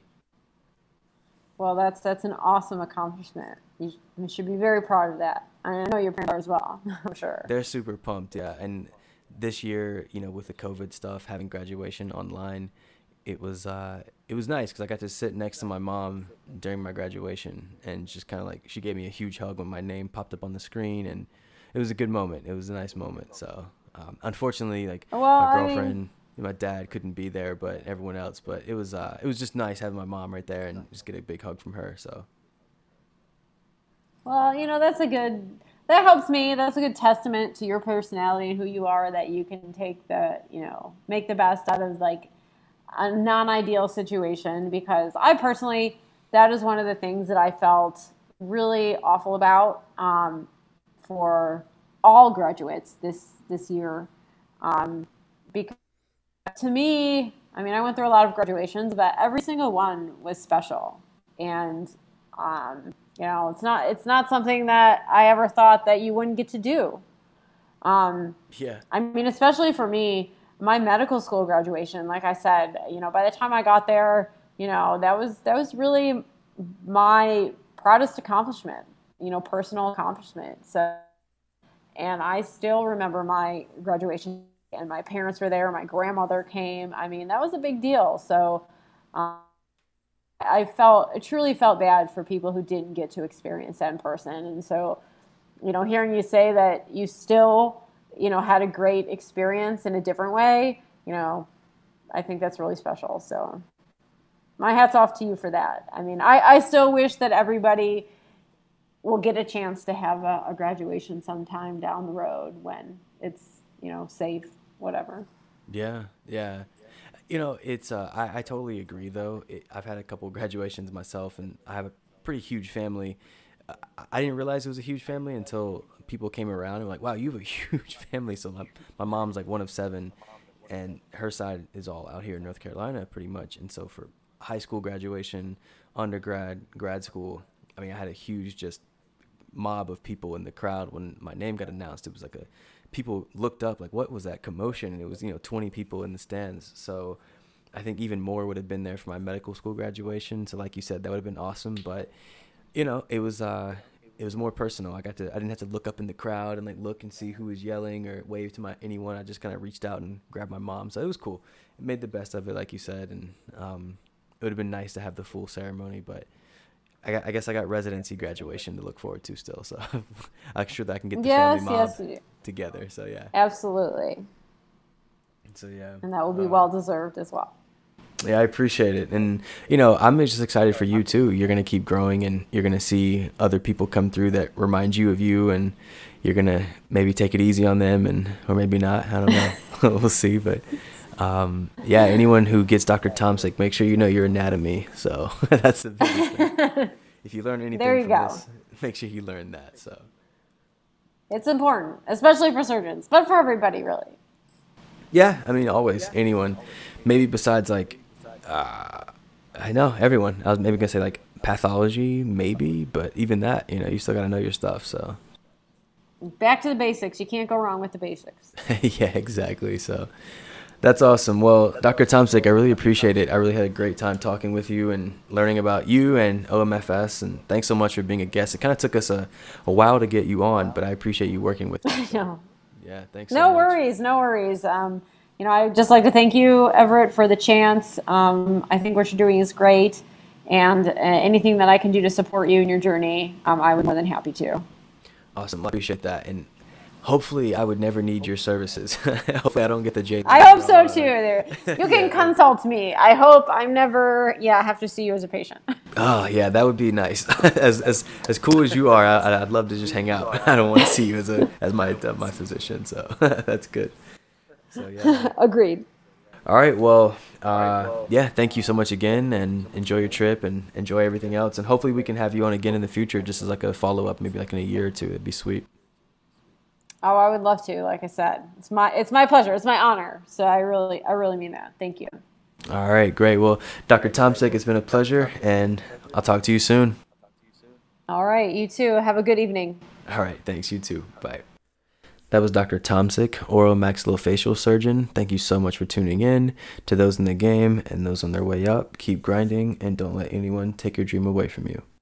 Well, that's an awesome accomplishment. You should be very proud of that. I know your parents are as well. I'm sure. They're super pumped, yeah. And this year, with the COVID stuff, having graduation online, it was nice because I got to sit next to my mom during my graduation, and just kind of like she gave me a huge hug when my name popped up on the screen, and it was a good moment. It was a nice moment. So unfortunately, like Well, my I mean, girlfriend, my dad couldn't be there, but everyone else. But it was just nice having my mom right there and just get a big hug from her. So well, that helps me. That's a good testament to your personality and who you are, that you can make the best out of like a non-ideal situation. Because I personally, that is one of the things that I felt really awful about for all graduates this year. Because to me, I mean, I went through a lot of graduations, but every single one was special. And it's not something that I ever thought that you wouldn't get to do. Um, yeah, I mean, especially for me, my medical school graduation, like I said, by the time I got there, that was really my proudest accomplishment, personal accomplishment. So, and I still remember my graduation, and my parents were there, my grandmother came. I mean, that was a big deal. So, um, I truly felt bad for people who didn't get to experience that in person. And so, hearing you say that you still, had a great experience in a different way, I think that's really special. So my hat's off to you for that. I mean, I still wish that everybody will get a chance to have a graduation sometime down the road when it's, safe, whatever. yeah, yeah. It's I totally agree though. I've had a couple graduations myself, and I have a pretty huge family. I didn't realize it was a huge family until people came around and were like, "Wow, you have a huge family." So my mom's like one of seven, and her side is all out here in North Carolina, pretty much. And so for high school graduation, undergrad, grad school, I mean, I had a huge just mob of people in the crowd when my name got announced. It was like a people looked up like, what was that commotion? And it was 20 people in the stands. So I think even more would have been there for my medical school graduation. So like you said, that would have been awesome. But it was more personal. I didn't have to look up in the crowd and like look and see who was yelling or wave to anyone. I just kind of reached out and grabbed my mom. So it was cool. It made the best of it, like you said. And it would have been nice to have the full ceremony, but I guess I got residency graduation to look forward to still. So I'm sure that I can get the family Yes, mob. yes. together. So yeah. Absolutely. So yeah. And that will be well deserved as well. Yeah, I appreciate it. And, I'm just excited for you too. You're going to keep growing and you're going to see other people come through that remind you of you, and you're going to maybe take it easy on them or maybe not. I don't know. We'll see. But yeah, anyone who gets Dr. Tomczyk, make sure you know your anatomy. So that's the biggest thing. If you learn anything from this, make sure you learn that. So it's important, especially for surgeons, but for everybody really. Yeah, I mean, always, anyone. Maybe besides I know everyone. I was maybe gonna say like pathology, maybe, but even that, you still gotta know your stuff. So back to the basics. You can't go wrong with the basics. Yeah, exactly. So that's awesome. Well, Dr. Tomczyk, I really appreciate it. I really had a great time talking with you and learning about you and OMFS. And thanks so much for being a guest. It kind of took us a while to get you on, but I appreciate you working with me. So. I know. Yeah, thanks. No worries. I'd just like to thank you, Everett, for the chance. I think what you're doing is great, and anything that I can do to support you in your journey, I would be more than happy to. Awesome. I appreciate that. And hopefully I would never need your services. Hopefully I don't get the J. I hope so too. You can consult me. I hope I'm never have to see you as a patient. Oh yeah, that would be nice. As cool as you are, I'd love to just hang out. I don't want to see you as my physician. So that's good. So yeah. Agreed. All right. Well, yeah. Thank you so much again, and enjoy your trip and enjoy everything else. And hopefully we can have you on again in the future, just as like a follow up, maybe like in a year or two. It'd be sweet. Oh, I would love to. Like I said, it's my pleasure. It's my honor. So I really mean that. Thank you. All right. Great. Well, Dr. Tomczyk, it's been a pleasure, and I'll talk to you soon. All right. You too. Have a good evening. All right. Thanks. You too. Bye. That was Dr. Tomczyk, oral maxillofacial surgeon. Thank you so much for tuning in. To those in the game and those on their way up, keep grinding and don't let anyone take your dream away from you.